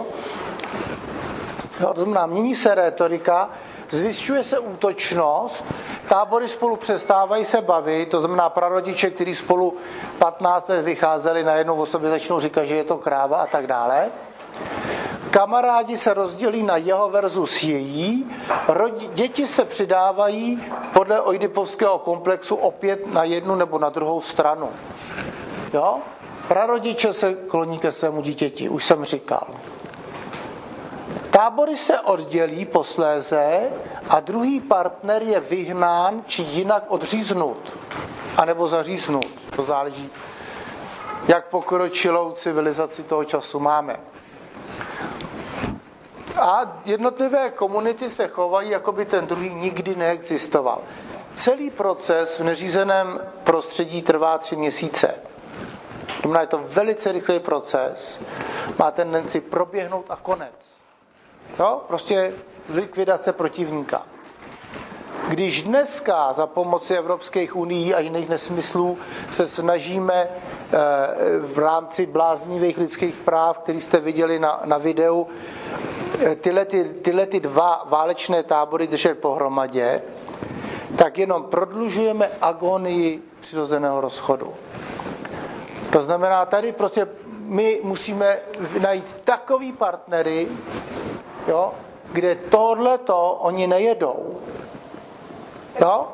Jo, to znamená, mění se rétorika, zvyšuje se útočnost, tábory spolu přestávají se bavit, to znamená prarodiče, kteří spolu patnáct let vycházeli, najednou o sobě začnou říkat, že je to kráva a tak dále. Kamarádi se rozdělí na jeho versus její, rodi, děti se přidávají podle oidipovského komplexu opět na jednu nebo na druhou stranu. Jo? Prarodiče se kloní ke svému dítěti, už jsem říkal. Tábory se oddělí posléze a druhý partner je vyhnán či jinak odříznut, anebo zaříznut. To záleží, jak pokročilou civilizaci toho času máme. A jednotlivé komunity se chovají, jako by ten druhý nikdy neexistoval. Celý proces v neřízeném prostředí trvá tři měsíce. To znamená, je to velice rychlý proces. Má tendenci proběhnout a konec. Jo? Prostě likvidace protivníka. Když dneska za pomoci Evropských unií a jiných nesmyslů se snažíme v rámci bláznivých lidských práv, který jste viděli na, na videu, tyhle, ty, tyhle ty dva válečné tábory držet pohromadě, tak jenom prodlužujeme agonii přirozeného rozchodu. To znamená, tady prostě my musíme najít takový partnery, jo, kde tohleto oni nejedou. Jo?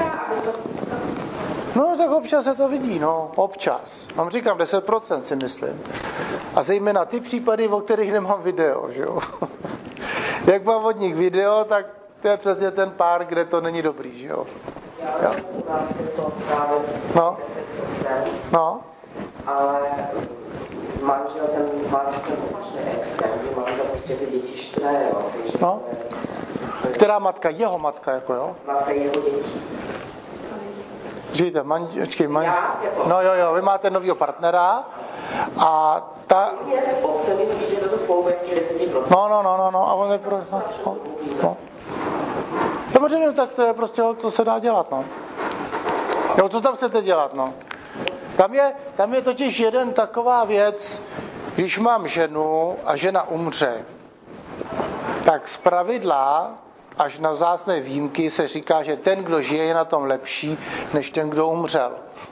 No, tak občas se to vidí, no, občas. Mám říkám deset procent si myslím. A zejména ty případy, o kterých nemám video, že jo. Jak mám od nich video, tak to je přesně ten pár, kde to není dobrý, že jo. Já vím, u nás je to právě no. deset procent, no. ale manžel ten má ten opačný extrém, že manžel prostě ty děti štve, jo. Takže no. Která matka? Jeho matka, jako jo? Matka jeho dětí. Žijte, manželčky, manž... No jo, jo, vy máte novýho partnera a ta... Je s otcem, víš, že to funguje v těch deset procent. No, no, no, no, no, a on je pro... No, no, no. Samozřejmě, tak to je prostě, to se dá dělat, no. Jo, co tam chcete dělat, no? Tam je, tam je totiž jeden taková věc, když mám ženu a žena umře, tak zpravidla, až na vzácné výjimky, se říká, že ten, kdo žije, je na tom lepší, než ten, kdo umřel.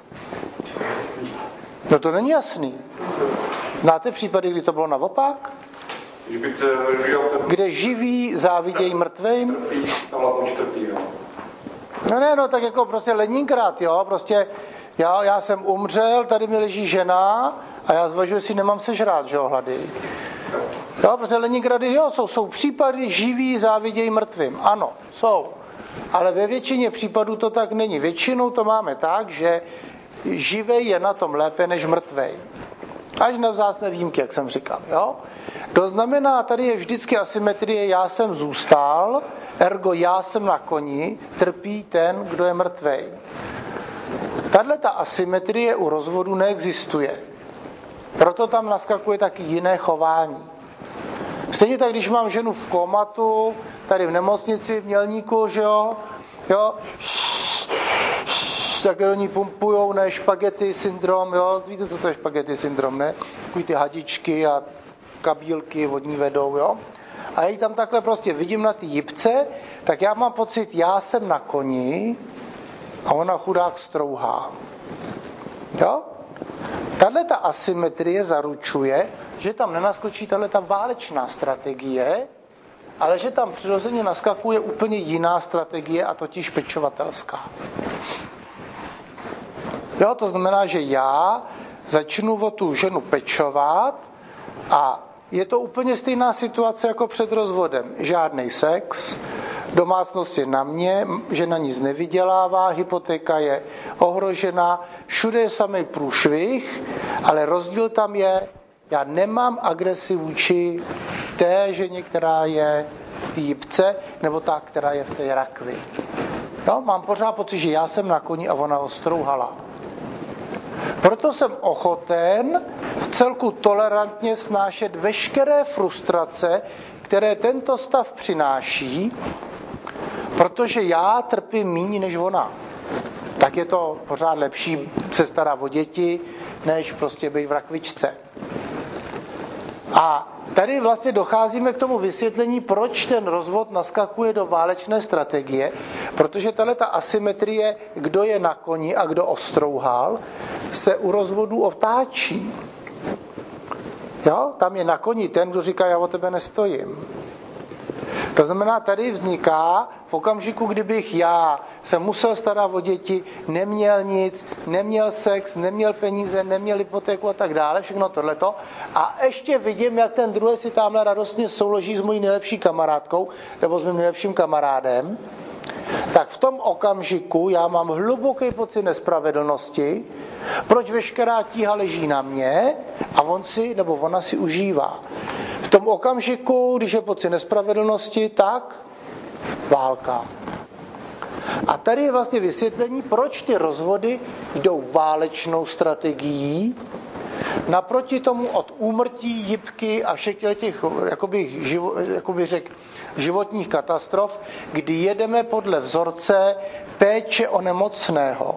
No to není jasný. Znáte případy, kdy to bylo naopak? Kde živí závidějí mrtvým? No ne, no tak jako prostě Leningrad, jo, prostě já, já jsem umřel, tady mi leží žena a já zvažuji, jestli nemám sežrát, že jo, hlady. Jo, protože Leningrady, jo, jsou, jsou případy živí závidějí mrtvým. Ano, jsou. Ale ve většině případů to tak není. Většinou to máme tak, že živej je na tom lépe než mrtvej. Až na vzácné výjimky, jak jsem říkal. Jo? To znamená, tady je vždycky asymetrie, já jsem zůstal, ergo já jsem na koni, trpí ten, kdo je mrtvej. Tahle ta asymetrie u rozvodu neexistuje. Proto tam naskakuje taky jiné chování. Stejně tak, když mám ženu v komatu, tady v nemocnici, v Mělníku, že jo, jo, tak do ní pumpujou, ne, špagety syndrom, jo, víte, co to je špagety syndrom, ne? Takový ty hadičky a kabílky vodní vedou, jo. A já ji tam takhle prostě vidím na té jipce, tak já mám pocit, já jsem na koni a ona chudák strouhá. Jo? Tahleta asymetrie zaručuje, že tam nenaskočí tahleta válečná strategie, ale že tam přirozeně naskakuje úplně jiná strategie, a totiž pečovatelská. Jo, to znamená, že já začnu o tu ženu pečovat a je to úplně stejná situace jako před rozvodem. Žádný sex, domácnost je na mě, žena nic nevydělává, hypotéka je ohrožena, všude je samý průšvih, ale rozdíl tam je, já nemám agresi vůči té ženě, která je v té jipce, nebo ta, která je v té rakvi. Jo, mám pořád pocit, že já jsem na koni a ona ostrouhala. Proto jsem ochoten v celku tolerantně snášet veškeré frustrace, které tento stav přináší, protože já trpím míň než ona. Tak je to pořád lepší se starat o děti, než prostě být v rakvičce. A tady vlastně docházíme k tomu vysvětlení, proč ten rozvod naskakuje do válečné strategie, protože tato asymetrie, kdo je na koni a kdo ostrouhal, se u rozvodu otáčí. Jo? Tam je na koni ten, kdo říká, já o tebe nestojím. To znamená, tady vzniká v okamžiku, kdybych já se musel starat o děti, neměl nic, neměl sex, neměl peníze, neměl hypotéku a tak dále, všechno tohleto. A ještě vidím, jak ten druhý si tamhle radostně souloží s mojí nejlepší kamarádkou nebo s mým nejlepším kamarádem, tak v tom okamžiku já mám hluboký pocit nespravedlnosti, proč veškerá tíha leží na mě a on si, nebo ona si užívá. V tom okamžiku, když je pocit nespravedlnosti, tak válka. A tady je vlastně vysvětlení, proč ty rozvody jdou válečnou strategií, naproti tomu od úmrtí, jipky a všech těch, jakoby, živo, jakoby řek, životních katastrof, kdy jedeme podle vzorce péče o nemocného.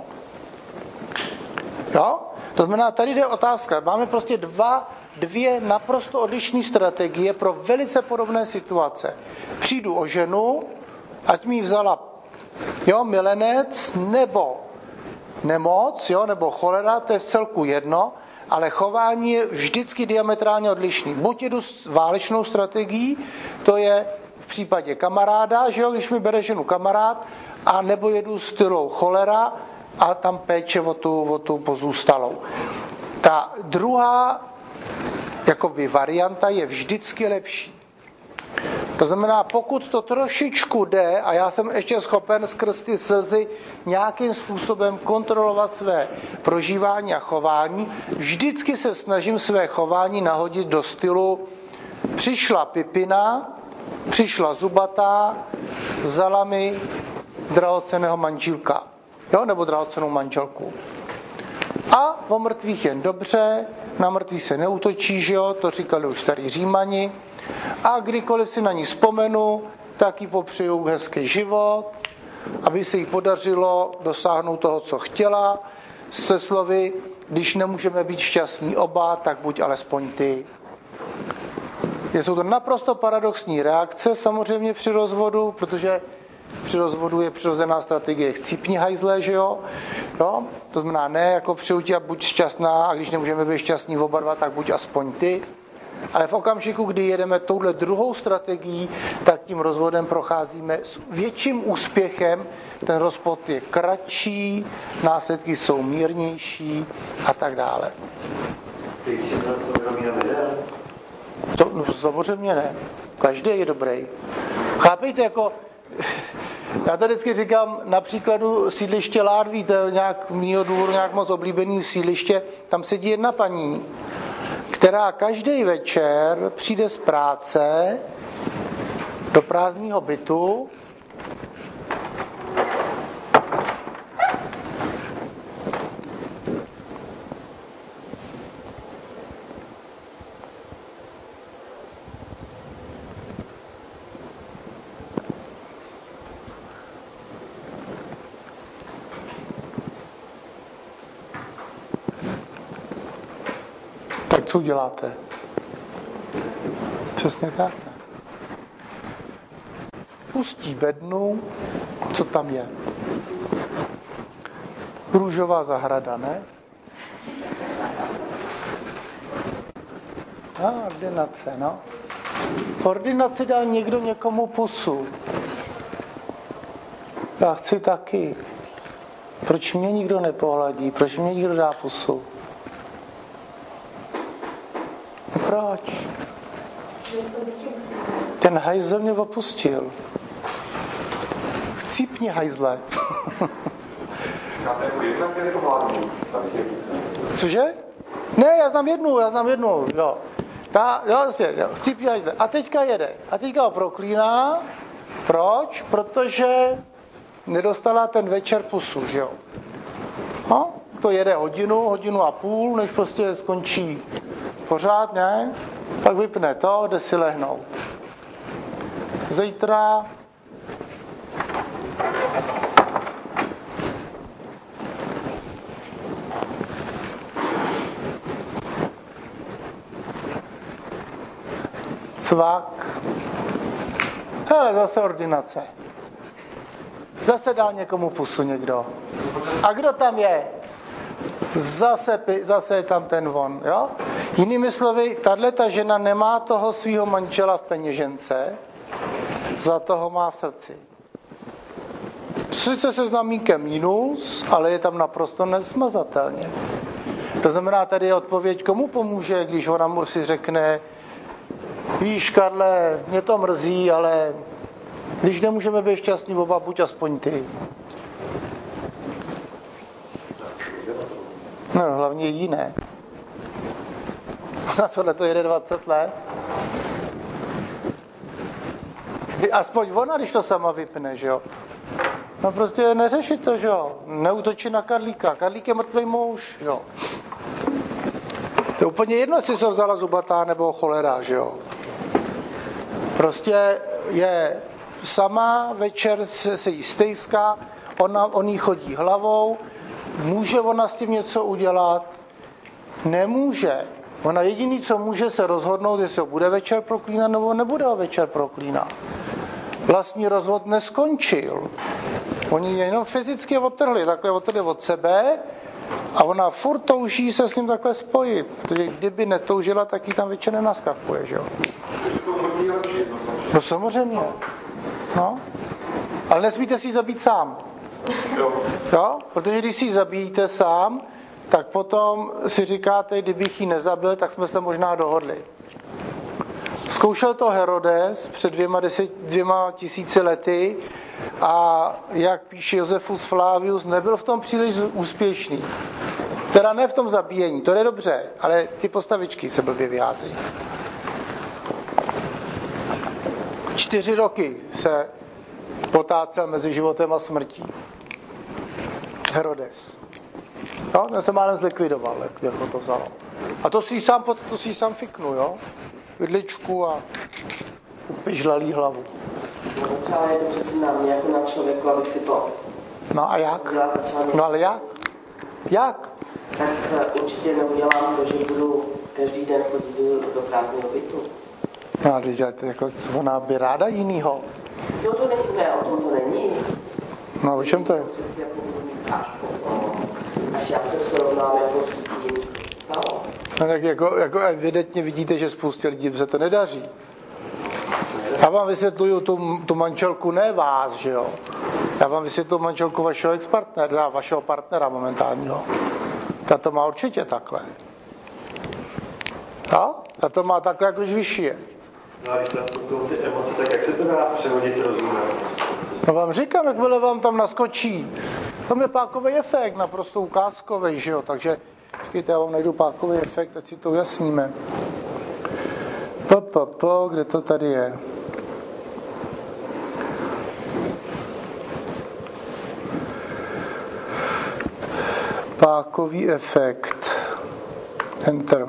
Jo? To znamená, tady jde otázka. Máme prostě dva, dvě naprosto odlišné strategie pro velice podobné situace. Přijdu o ženu, ať mi vzala jo, milenec, nebo nemoc, jo, nebo cholera, to je v celku jedno, ale chování je vždycky diametrálně odlišný. Buď jedu s válečnou strategií, to je v případě kamaráda, že jo, když mi bere ženu kamarád, a nebo jedu stylou cholera a tam péče o tu, o tu pozůstalou. Ta druhá jakoby varianta je vždycky lepší. To znamená, pokud to trošičku jde a já jsem ještě schopen skrz ty slzy nějakým způsobem kontrolovat své prožívání a chování, vždycky se snažím své chování nahodit do stylu přišla Pipina, přišla zubatá, vzala mi drahocenného manželka, jo, nebo drahocennou manželku. A o mrtvých jen dobře, na mrtvých se neútočí, že jo, to říkali už starí Římani. A kdykoliv si na ní vzpomenu, tak jí popřeju hezký život, aby se jí podařilo dosáhnout toho, co chtěla, se slovy, když nemůžeme být šťastní oba, tak buď alespoň ty. Jsou to naprosto paradoxní reakce samozřejmě při rozvodu, protože při rozvodu je přirozená strategie chcípni hajzle, že jo? Jo? To znamená ne jako přeju ti a buď šťastná, a když nemůžeme být šťastní oba dva, tak buď aspoň ty. Ale v okamžiku, kdy jedeme touhle druhou strategií, tak tím rozvodem procházíme s větším úspěchem. Ten rozvod je kratší, následky jsou mírnější a tak dále. To, no, samozřejmě ne. Každý je dobrý. Chápejte, jako já to vždycky říkám na příkladu sídliště Ládví, to je nějak mýho důvodu nějak moc oblíbený sídliště, tam sedí jedna paní, která každý večer přijde z práce do prázdného bytu Co uděláte? Přesně tak. Pustí bednu, co tam je? Růžová zahrada, ne? No, ordinace, no. V ordinaci dal někdo někomu pusu. Já chci taky. Proč mě nikdo nepohladí? Proč mě nikdo dá pusu? Proč? Ten hajzl mě opustil. Chcípni, hajzle. Cože? Ne, já znám jednu, já znám jednu, jo. Ta, jo, vlastně, jo, chcípni, hajzle. A teďka jede. A teďka ho proklíná. Proč? Protože nedostala ten večer pusu, že jo. No, to jede hodinu, hodinu a půl, než prostě skončí pořád, ne? Pak vypne to, jde si lehnout. Zítra cvak. Hele, zase ordinace. Zase dal někomu pusu někdo. A kdo tam je? Zase, zase je tam ten von, jo? Jinými slovy, tato žena nemá toho svého manžela v peněžence, za toho má v srdci. Sice se znamínkem minus, ale je tam naprosto nesmazatelně. To znamená, tady je odpověď, komu pomůže, když ona mu si řekne, víš, Karle, mě to mrzí, ale když nemůžeme být šťastní oba, buď aspoň ty. No, hlavně jiné. Na tohle to jede dvacet let. Aspoň ona, když to sama vypne, že jo. No prostě neřeší to, že jo. Neútočí na Karlíka. Karlík je mrtvý muž, že jo. To je úplně jedno, jestli se vzala zubatá nebo cholera, že jo. Prostě je sama, večer se, se jí stejská, ona, on jí chodí hlavou, může ona s tím něco udělat? Nemůže. Ona jediný, co může se rozhodnout, jestli ho bude večer proklínat, nebo nebude ho večer proklínat. Vlastní rozvod neskončil. Oni jenom fyzicky odtrhli, takhle odtrhli od sebe a ona furt touží se s ním takhle spojit. Protože kdyby netoužila, tak jí tam večer nenaskakuje, že jo? No samozřejmě. No. Ale nesmíte si ji zabít sám. Jo? Protože když si ji zabijíte sám, tak potom si říkáte, kdybych ji nezabil, tak jsme se možná dohodli. Zkoušel to Herodes před dvěma, deset, dvěma tisíci lety a jak píše Josefus Flavius, nebyl v tom příliš úspěšný. Teda ne v tom zabíjení, to je dobře, ale ty postavičky se blbě vyházejí. Čtyři roky se potácel mezi životem a smrtí. Herodes. Jo, ten se málem zlikvidoval, jak ho to vzalo. A to si sám, to si sám fiknu, jo? Vidličku a upěžlalý hlavu. No třeba je to přeci na mě, jako na člověku, abych si to... No a jak? No ale jak? Jak? Tak určitě neudělám to, že budu každý den chodit do prázdného bytu. No ale jako, ona by ráda jinýho. Jo, to není, ne, o tom to není. No o čem to je? Přeci jako budu mít až potom, až já se srovnám jako s tím, co se stalo. No tak jako, jako evidentně vidíte, že spoustě lidí se to nedaří. Já vám vysvětluju tu, tu manželku, ne vás, že jo. Já vám vysvětluju manželku vašeho ex-partnera, vašeho partnera momentálního. Ta to má určitě takhle. No? Ta to má takhle, jak když vyšije. No a když tam jsou ty emoce, tak jak se to dá přehodit rozumem? No vám říkám, jakmile vám tam naskočí. Tam je pákový efekt, naprosto ukázkový, že jo. Takže počkejte, já vám najdu pákový efekt, ať si to ujasníme. Po, po, po, kde to tady je? Pákový efekt. Enter.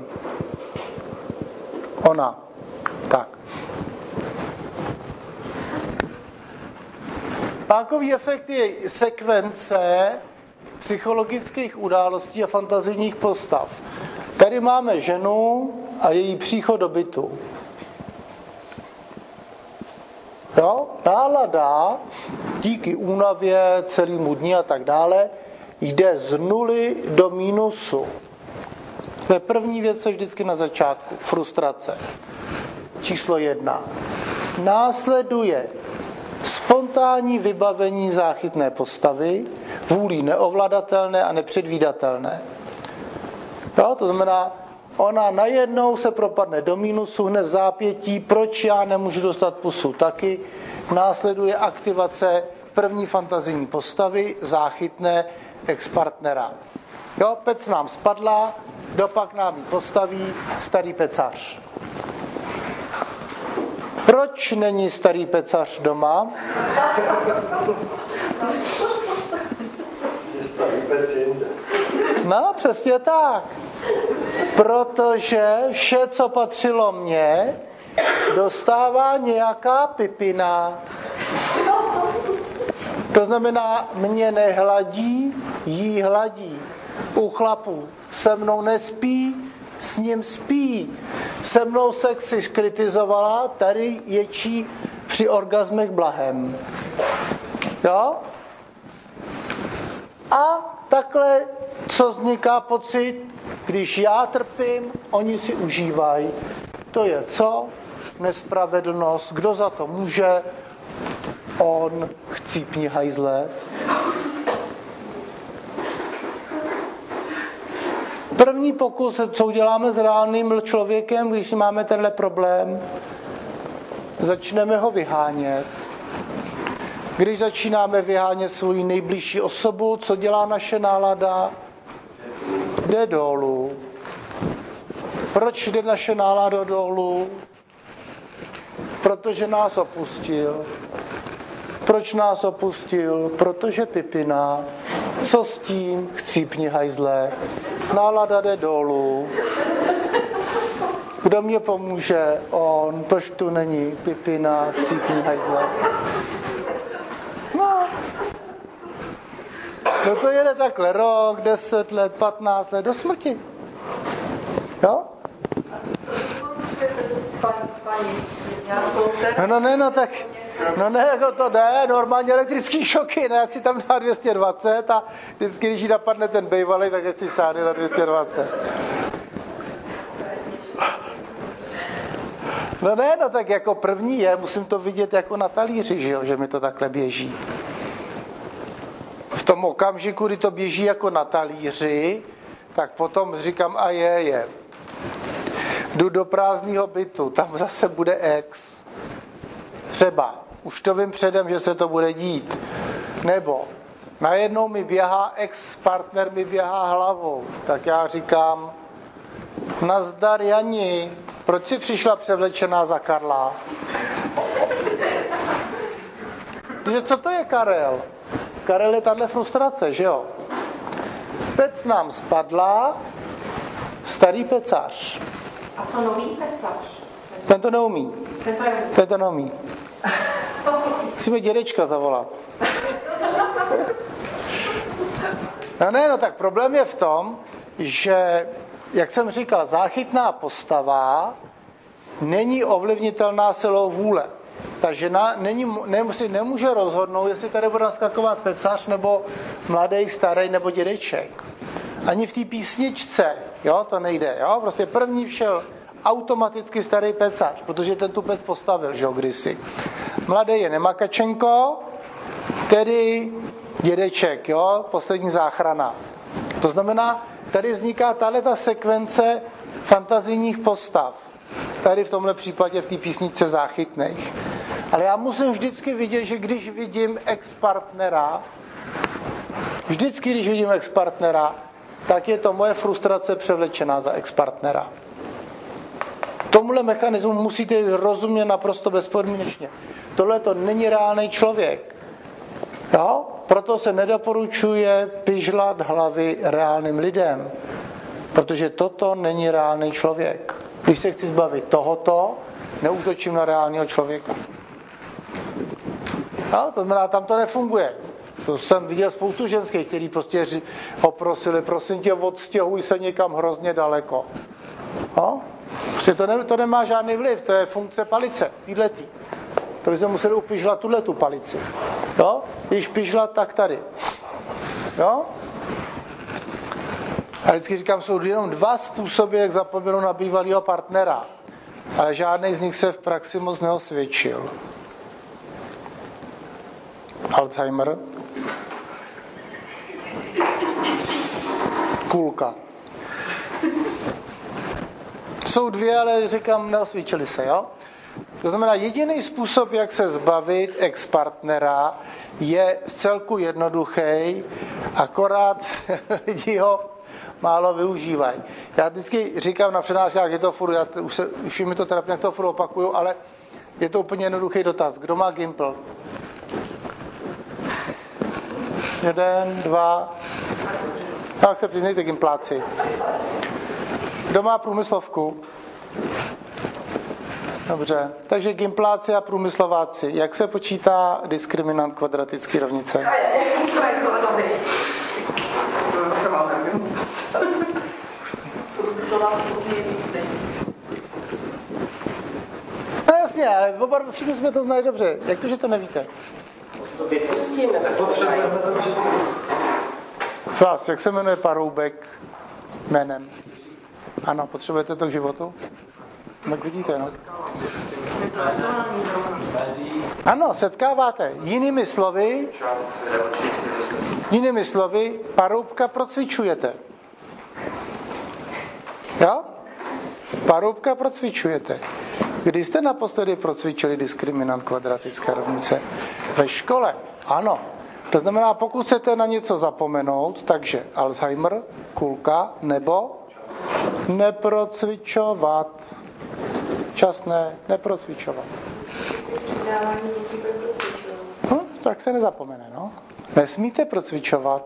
Ona. Tak. Pákový efekt je sekvence psychologických událostí a fantazijních postav. Tady máme ženu a její příchod do bytu. Jo? Nálada díky únavě, celému dní a tak dále jde z nuly do mínusu. To je první věc, co vždycky na začátku. Frustrace. Číslo jedna. Následuje spontánní vybavení záchytné postavy, vůlí neovladatelné a nepředvídatelné. Jo? To znamená, ona najednou se propadne do mínusu hned v zápětí, proč já nemůžu dostat pusu taky. Následuje aktivace první fantazijní postavy, záchytné ex-partnera. Jo, pec nám spadla, dopak nám ji postaví starý pecař. Proč není starý pecař doma? No, přesně tak. Protože vše, co patřilo mně, dostává nějaká pipina. To znamená, mě nehladí, jí hladí. U chlapů se mnou nespí, s ním spí. Se mnou sexy kritizovala, tady ječí při orgasmech blahem. Jo? A takhle, co vzniká pocit, když já trpím, oni si užívají. To je co? Nespravedlnost. Kdo za to může? On, chcípni hajzle. První pokus, co uděláme s reálným člověkem, když máme tenhle problém, začneme ho vyhánět. Když začínáme vyhánět svou nejbližší osobu, co dělá naše nálada? Jde dolů. Proč jde naše nálada dolů? Protože nás opustil. Proč nás opustil? Protože pipina. Co s tím? Chcípni hajzle. Nálada jde dolů. Kdo mě pomůže? On. Proč tu není? Pipina. Chcípni hajzle. No. No to jede takhle rok, deset let, patnáct let, do smrti. Jo? No, no ne, no tak, no ne, jako to ne, normálně elektrický šoky, ne, ať si tam dá dvě stě dvacet a vždycky, když jí napadne ten bejvalej, tak ať si sáhne na dvě stě dvacet. No ne, no tak jako první je, musím to vidět jako na talíři, že jo, že mi to takhle běží. V tom okamžiku, kdy to běží jako na talíři, tak potom říkám, a je, je. Jdu do prázdného bytu, tam zase bude ex. Třeba, už to vím předem, že se to bude dít. Nebo najednou mi běhá ex-partner, mi běhá hlavou. Tak já říkám, nazdar Jani, proč jsi přišla převlečená za Karla? Takže co to je Karel? Karel je tahle frustrace, že jo? Pec nám spadla, starý pecař. A co nový pecař? Ten to neumí. Ten to neumí. Ten to neumí. Musíme dědečka zavolat. No ne, no tak problém je v tom, že, jak jsem říkal, záchytná postava není ovlivnitelná silou vůle. Ta žena není, nemusí, nemůže rozhodnout, jestli tady bude naskakovat pecař, nebo mladý, starý, nebo dědeček. Ani v té písničce, jo, to nejde, jo, prostě první všel automaticky starý pecař, protože ten tu pec postavil, že jo, kdysi. Mladý je Nemakačenko, tedy dědeček, jo, poslední záchrana. To znamená, tady vzniká tahleta sekvence fantazijních postav. Tady v tomhle případě v té písničce záchytných. Ale já musím vždycky vidět, že když vidím ex-partnera, vždycky, když vidím ex-partnera, tak je to moje frustrace převlečená za ex-partnera. Tomuhle mechanismu musíte rozumět naprosto bezpodmínečně. Tohle to není reálný člověk. Jo? Proto se nedoporučuje pižlat hlavy reálným lidem. Protože toto není reálný člověk. Když se chci zbavit tohoto, neútočím na reálného člověka. Jo? To znamená, tam to nefunguje. To jsem viděl spoustu ženských, kteří prostě ho prosili, prosím tě, odstěhuj se někam hrozně daleko. No? Prostě to, ne, to nemá žádný vliv, to je funkce palice, týhletý. To bychom museli upižlat tuhletu palici. Jo? Když pižlat, tak tady. Jo? A vždycky říkám, jsou jenom dva způsoby, jak zapomenout na bývalého partnera. Ale žádný z nich se v praxi moc neosvědčil. Alzheimer. Kulka. Jsou dvě, ale říkám, neosvědčili se, jo? To znamená, jediný způsob, jak se zbavit ex-partnera, je vcelku jednoduchý, akorát lidi ho málo využívají. Já vždycky říkám na přednáškách, je to furt, já už, se, už mi to teda nějak to furt opakuju, ale je to úplně jednoduchý dotaz. Kdo má Gimpl? Jeden, dva. Tak se přiznejte, Gimpláci. Kdo má průmyslovku? Dobře, takže Gimpláci a průmyslováci. Jak se počítá diskriminant kvadratické rovnice? No jasně, ale oba všichni jsme to znali dobře. Jak to, že to nevíte? To vypustím, nepotřebujeme to všechno. Sás, jak se jmenuje paroubek jménem? Ano, potřebujete to k životu? Tak vidíte, no. Ano, setkáváte. Jinými slovy, jinými slovy, paroubka procvičujete. Jo? Paroubka procvičujete. Kdy jste naposledy procvičili diskriminant kvadratická rovnice? Ve škole. Ano. To znamená, pokud chcete na něco zapomenout, takže Alzheimer, kulka, nebo neprocvičovat. Časné, neprocvičovat. Hm, tak se nezapomene, no. Nesmíte procvičovat.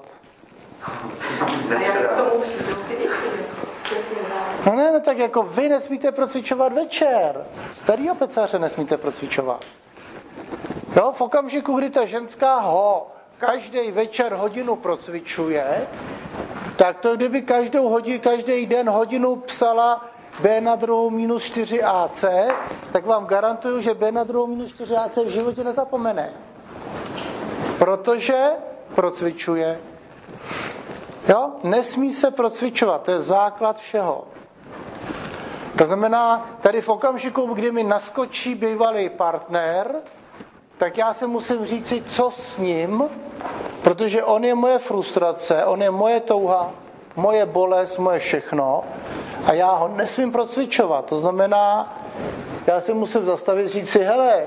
No ne, no tak jako vy nesmíte procvičovat večer. Starýho pecáře nesmíte procvičovat. Jo, v okamžiku, kdy ta ženská ho každý večer hodinu procvičuje, tak to kdyby každou hodinu, každý den hodinu psala B na druhou minus čtyři A C, tak vám garantuju, že B na druhou minus čtyři A C v životě nezapomene. Protože procvičuje. Jo? Nesmí se procvičovat, to je základ všeho. To znamená, tady v okamžiku, kdy mi naskočí bývalý partner, tak já se musím říci, co s ním, protože on je moje frustrace, on je moje touha, moje bolest, moje všechno a já ho nesmím procvičovat. To znamená, já se musím zastavit, říct si, hele,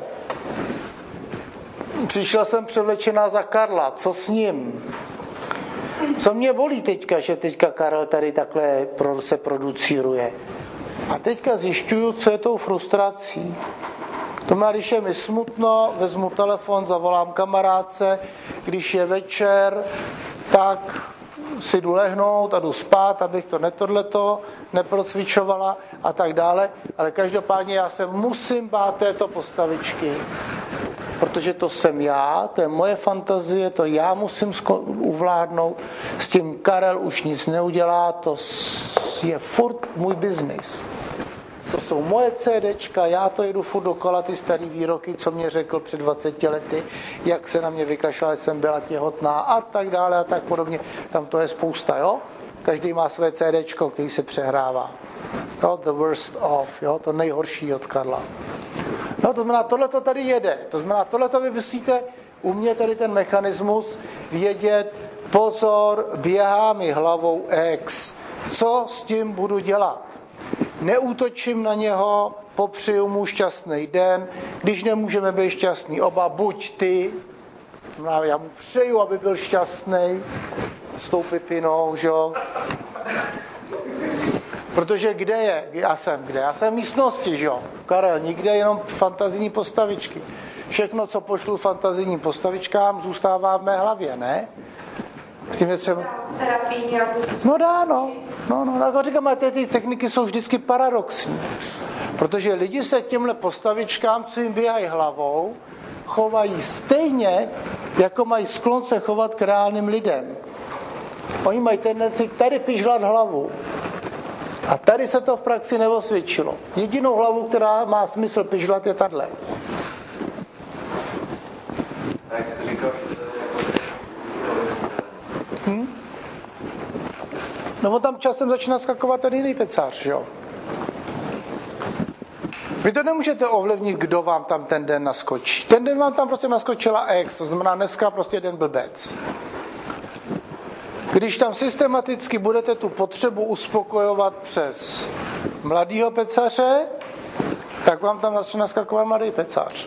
přišla jsem převlečená za Karla, co s ním? Co mě bolí teďka, že teďka Karel tady takhle se producíruje. A teďka zjišťuju, co je tou frustrací. To má, když je mi smutno, vezmu telefon, zavolám kamarádce, když je večer, tak si jdu lehnout a jdu spát, abych to netohleto neprocvičovala a tak dále. Ale každopádně já se musím bát této postavičky, protože to jsem já, to je moje fantazie, to já musím uvládnout. S tím Karel už nic neudělá, to je furt můj biznis. To jsou moje CDčka, já to jedu furt dokola, ty starý výroky, co mě řekl před dvaceti lety, jak se na mě vykašlal, jsem byla těhotná a tak dále a tak podobně. Tam to je spousta, jo? Každý má své CDčko, který se přehrává. Jo? The worst of, jo? To nejhorší od Karla. No, to znamená, tohleto tady jede. To znamená, tohleto vy musíte umět tady ten mechanismus vědět, pozor, běhá mi hlavou ex. Co s tím budu dělat? Neútočím na něho, popřeju mu šťastný den, když nemůžeme být šťastný oba, buď ty, já mu přeju, aby byl šťastný s tou pipinou, že jo? Protože kde je? Já jsem kde? Já jsem v místnosti, že jo? Karel, nikde, jenom fantazijní postavičky. Všechno, co pošlu fantazijním postavičkám, zůstává v mé hlavě, ne? S tím je třeba... No dá, no. No, no, jako říkám, ale ty techniky jsou vždycky paradoxní. Protože lidi se k těmhle postavičkám, co jim běhají hlavou, chovají stejně, jako mají sklon se chovat k reálným lidem. Oni mají tendenci tady pižlat hlavu. A tady se to v praxi neosvědčilo. Jedinou hlavu, která má smysl pižlat, je tahle. A jak jste říkal, že to je hm? No on tam časem začíná skakovat ten jiný pecář, že jo? Vy to nemůžete ovlivnit, kdo vám tam ten den naskočí. Ten den vám tam prostě naskočila ex, to znamená dneska prostě jeden blbec. Když tam systematicky budete tu potřebu uspokojovat přes mladýho pecaře, tak vám tam začne naskakovat mladý pecář.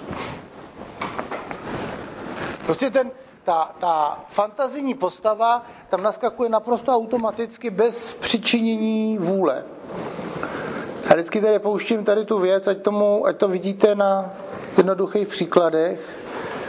Prostě ten, ta, ta fantazijní postava tam naskakuje naprosto automaticky bez přičinění vůle. A vždycky tady pouštím tady tu věc, ať, tomu, ať to vidíte na jednoduchých příkladech.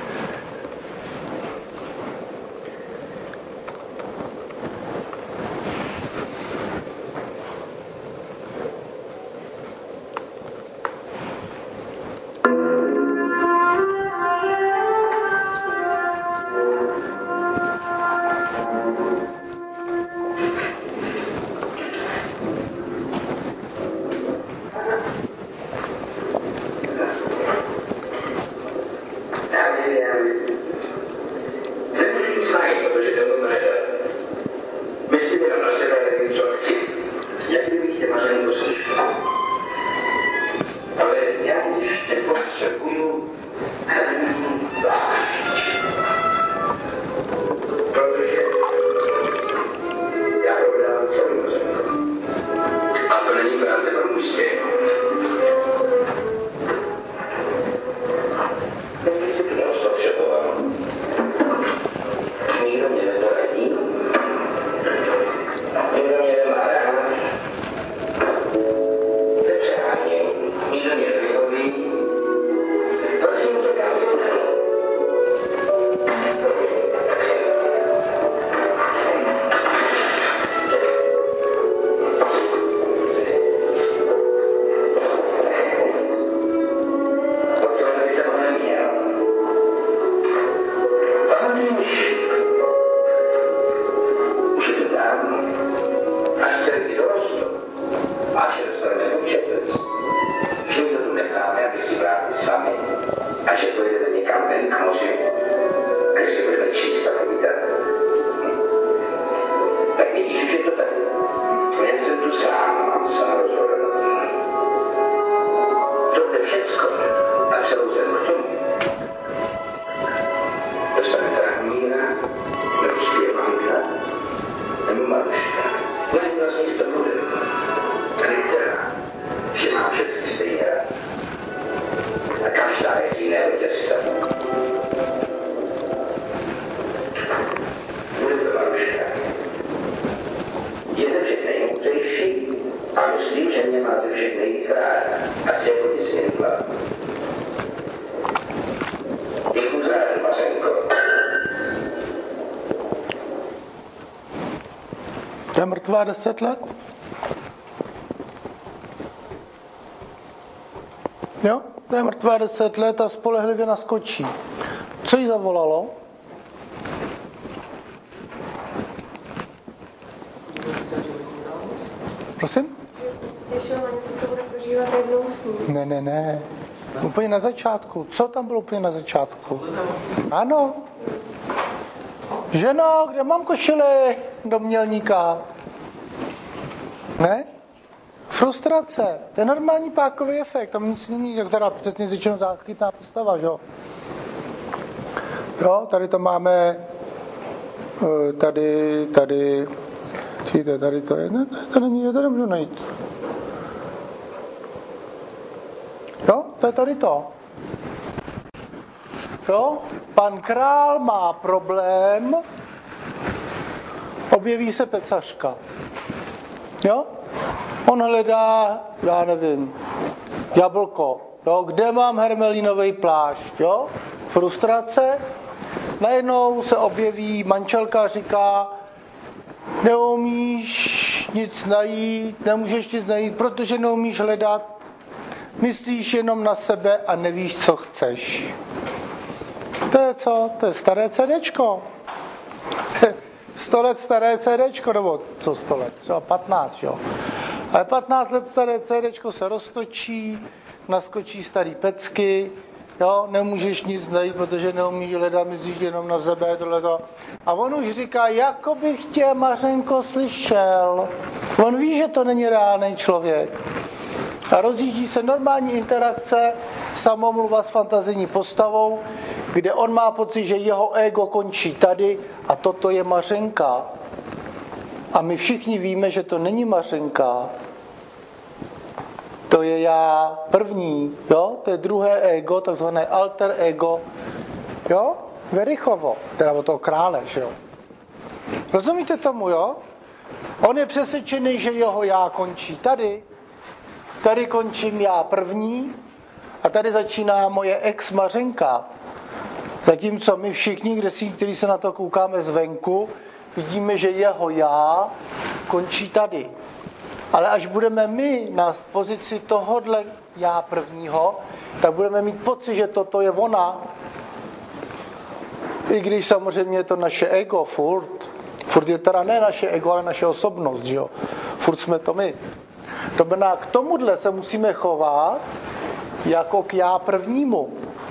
To je mrtvá deset let? Jo, to je mrtvá deset let a spolehlivě naskočí. Co jí zavolalo? Prosím? Ne, ne, ne. Úplně na začátku. Co tam bylo úplně na začátku? Ano. Ženo, kde mám košili do mělníka? Ne? Frustrace. To je normální pákový efekt. Tam nic není, která přesně řečeno záchytná postava, že jo? Jo, tady to máme tady, tady přijďte, tady to je, ne, to není, to nemůžu najít. Jo, to je tady to. Jo, pan král má problém, objeví se pecařka. Jo, on hledá, já nevím, jablko. Jo, kde mám hermelínový plášť, jo, frustrace. Najednou se objeví manželka a říká, neumíš nic najít, nemůžeš nic najít, protože neumíš hledat, myslíš jenom na sebe a nevíš, co chceš. To je co? To je staré CDčko. sto let staré CDčko, nebo co sto let? Třeba patnáct, jo. Ale patnáct let staré CDčko se roztočí, naskočí starý pecky, jo, nemůžeš nic najít, protože neumíš hledat, myslíš jenom na sebe, tohleto. A on už říká, jako bych tě, Mařenko, slyšel. On ví, že to není reálný člověk. A rozjíždí se normální interakce, samomluva s fantazijní postavou, kde on má pocit, že jeho ego končí tady a toto je Mařenka. A my všichni víme, že to není Mařenka. To je já první, jo? To je druhé ego, takzvané alter ego, jo? Verichovo, teda od toho krále, že jo? Rozumíte tomu, jo? On je přesvědčený, že jeho já končí tady, tady končím já první a tady začíná moje ex Mařenka. Zatímco my všichni, kteří se na to koukáme zvenku, vidíme, že jeho já končí tady. Ale až budeme my na pozici tohodle já prvního, tak budeme mít pocit, že toto je ona. I když samozřejmě je to naše ego furt. Furt je teda ne naše ego, ale naše osobnost, že jo. Furt jsme to my. To znamená, k tomuhle se musíme chovat jako k já prvnímu.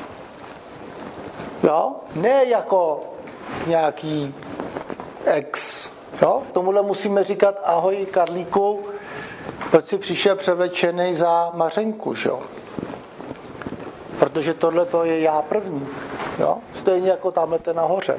Jo? Ne jako k nějaký ex. Jo? Tomuhle musíme říkat ahoj Karlíku, proč jsi přišel převlečený za Mařenku, že jo? Protože tohle to je já první. Jo? Stejně jako tamhle ten nahoře.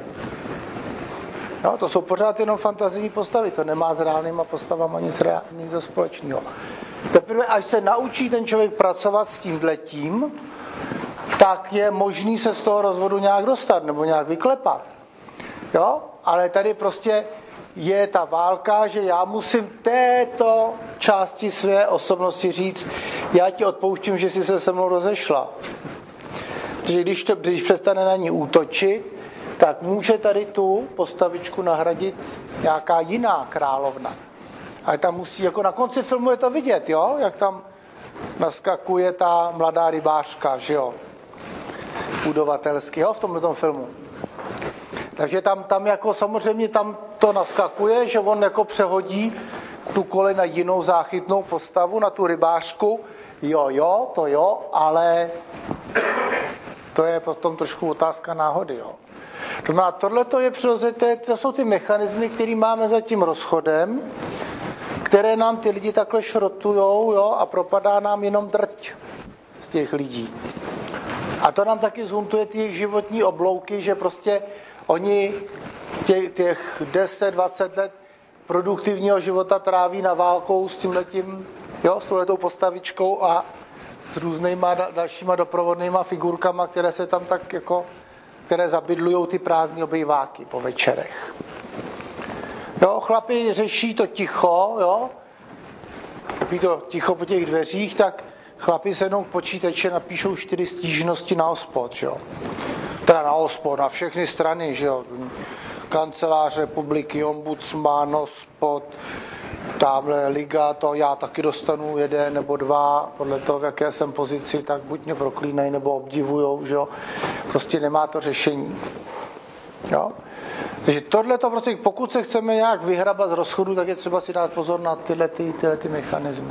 Jo? To jsou pořád jenom fantazijní postavy, to nemá s reálnýma postavama nic, reál, nic společného. Teprve až se naučí ten člověk pracovat s tímhletím, tak je možný se z toho rozvodu nějak dostat nebo nějak vyklepat. Jo? Ale tady prostě je ta válka, že já musím této části své osobnosti říct, já ti odpouštím, že jsi se se mnou rozešla. Protože když, to, když přestane na ní útočit, tak může tady tu postavičku nahradit nějaká jiná královna. Ale tam musí, jako na konci filmu je to vidět, jo? Jak tam naskakuje ta mladá rybářka, že jo? Budovatelsky, jo? V tomto filmu. Takže tam, tam jako samozřejmě tam to naskakuje, že on jako přehodí tu kolej na jinou záchytnou postavu, na tu rybářku. Jo, jo, to jo, ale to je potom trošku otázka náhody, jo. To znamená, tohleto je přirozené, to jsou ty mechanismy, které máme za tím rozchodem, které nám ty lidi takhle šrotujou, jo, a propadá nám jenom drť z těch lidí. A to nám taky zhuntuje ty jejich životní oblouky, že prostě oni těch, těch deset dvacet let produktivního života tráví na válkou s tímhletím, jo, s touhletou postavičkou a s různýma dalšíma doprovodnýma figurkama, které se tam tak jako, které zabydlujou ty prázdný obejváky po večerech. Jo, chlapi řeší to ticho, jo, takový to ticho po těch dveřích, tak chlapi sednou k počítači, napíšou čtyři stížnosti na ospod, jo. Teda na ospod, na všechny strany, že jo. Kancelář republiky, ombudsman, ospod, tamhle liga, to já taky dostanu jeden nebo dva, podle toho, v jaké jsem pozici, tak buď mě proklínají, nebo obdivujou, že jo. Prostě nemá to řešení. Jo. Takže tohle to prostě, pokud se chceme nějak vyhrabat z rozchodu, tak je třeba si dát pozor na tyhle, ty, tyhle ty mechanismy.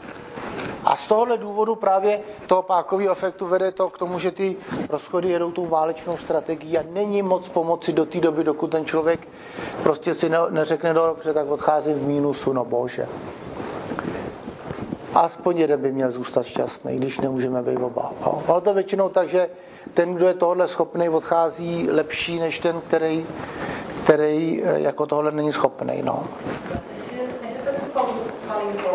A z tohohle důvodu právě toho pákového efektu vede to k tomu, že ty rozchody jedou tou válečnou strategií a není moc pomoci do té doby, dokud ten člověk prostě si ne, neřekne dobře, tak odcházím v mínusu, no bože. Aspoň jeden by měl zůstat šťastný, když nemůžeme být oba. Ale to většinou tak, že ten, kdo je tohle schopný, odchází lepší než ten, který, který jako tohle není schopný. No.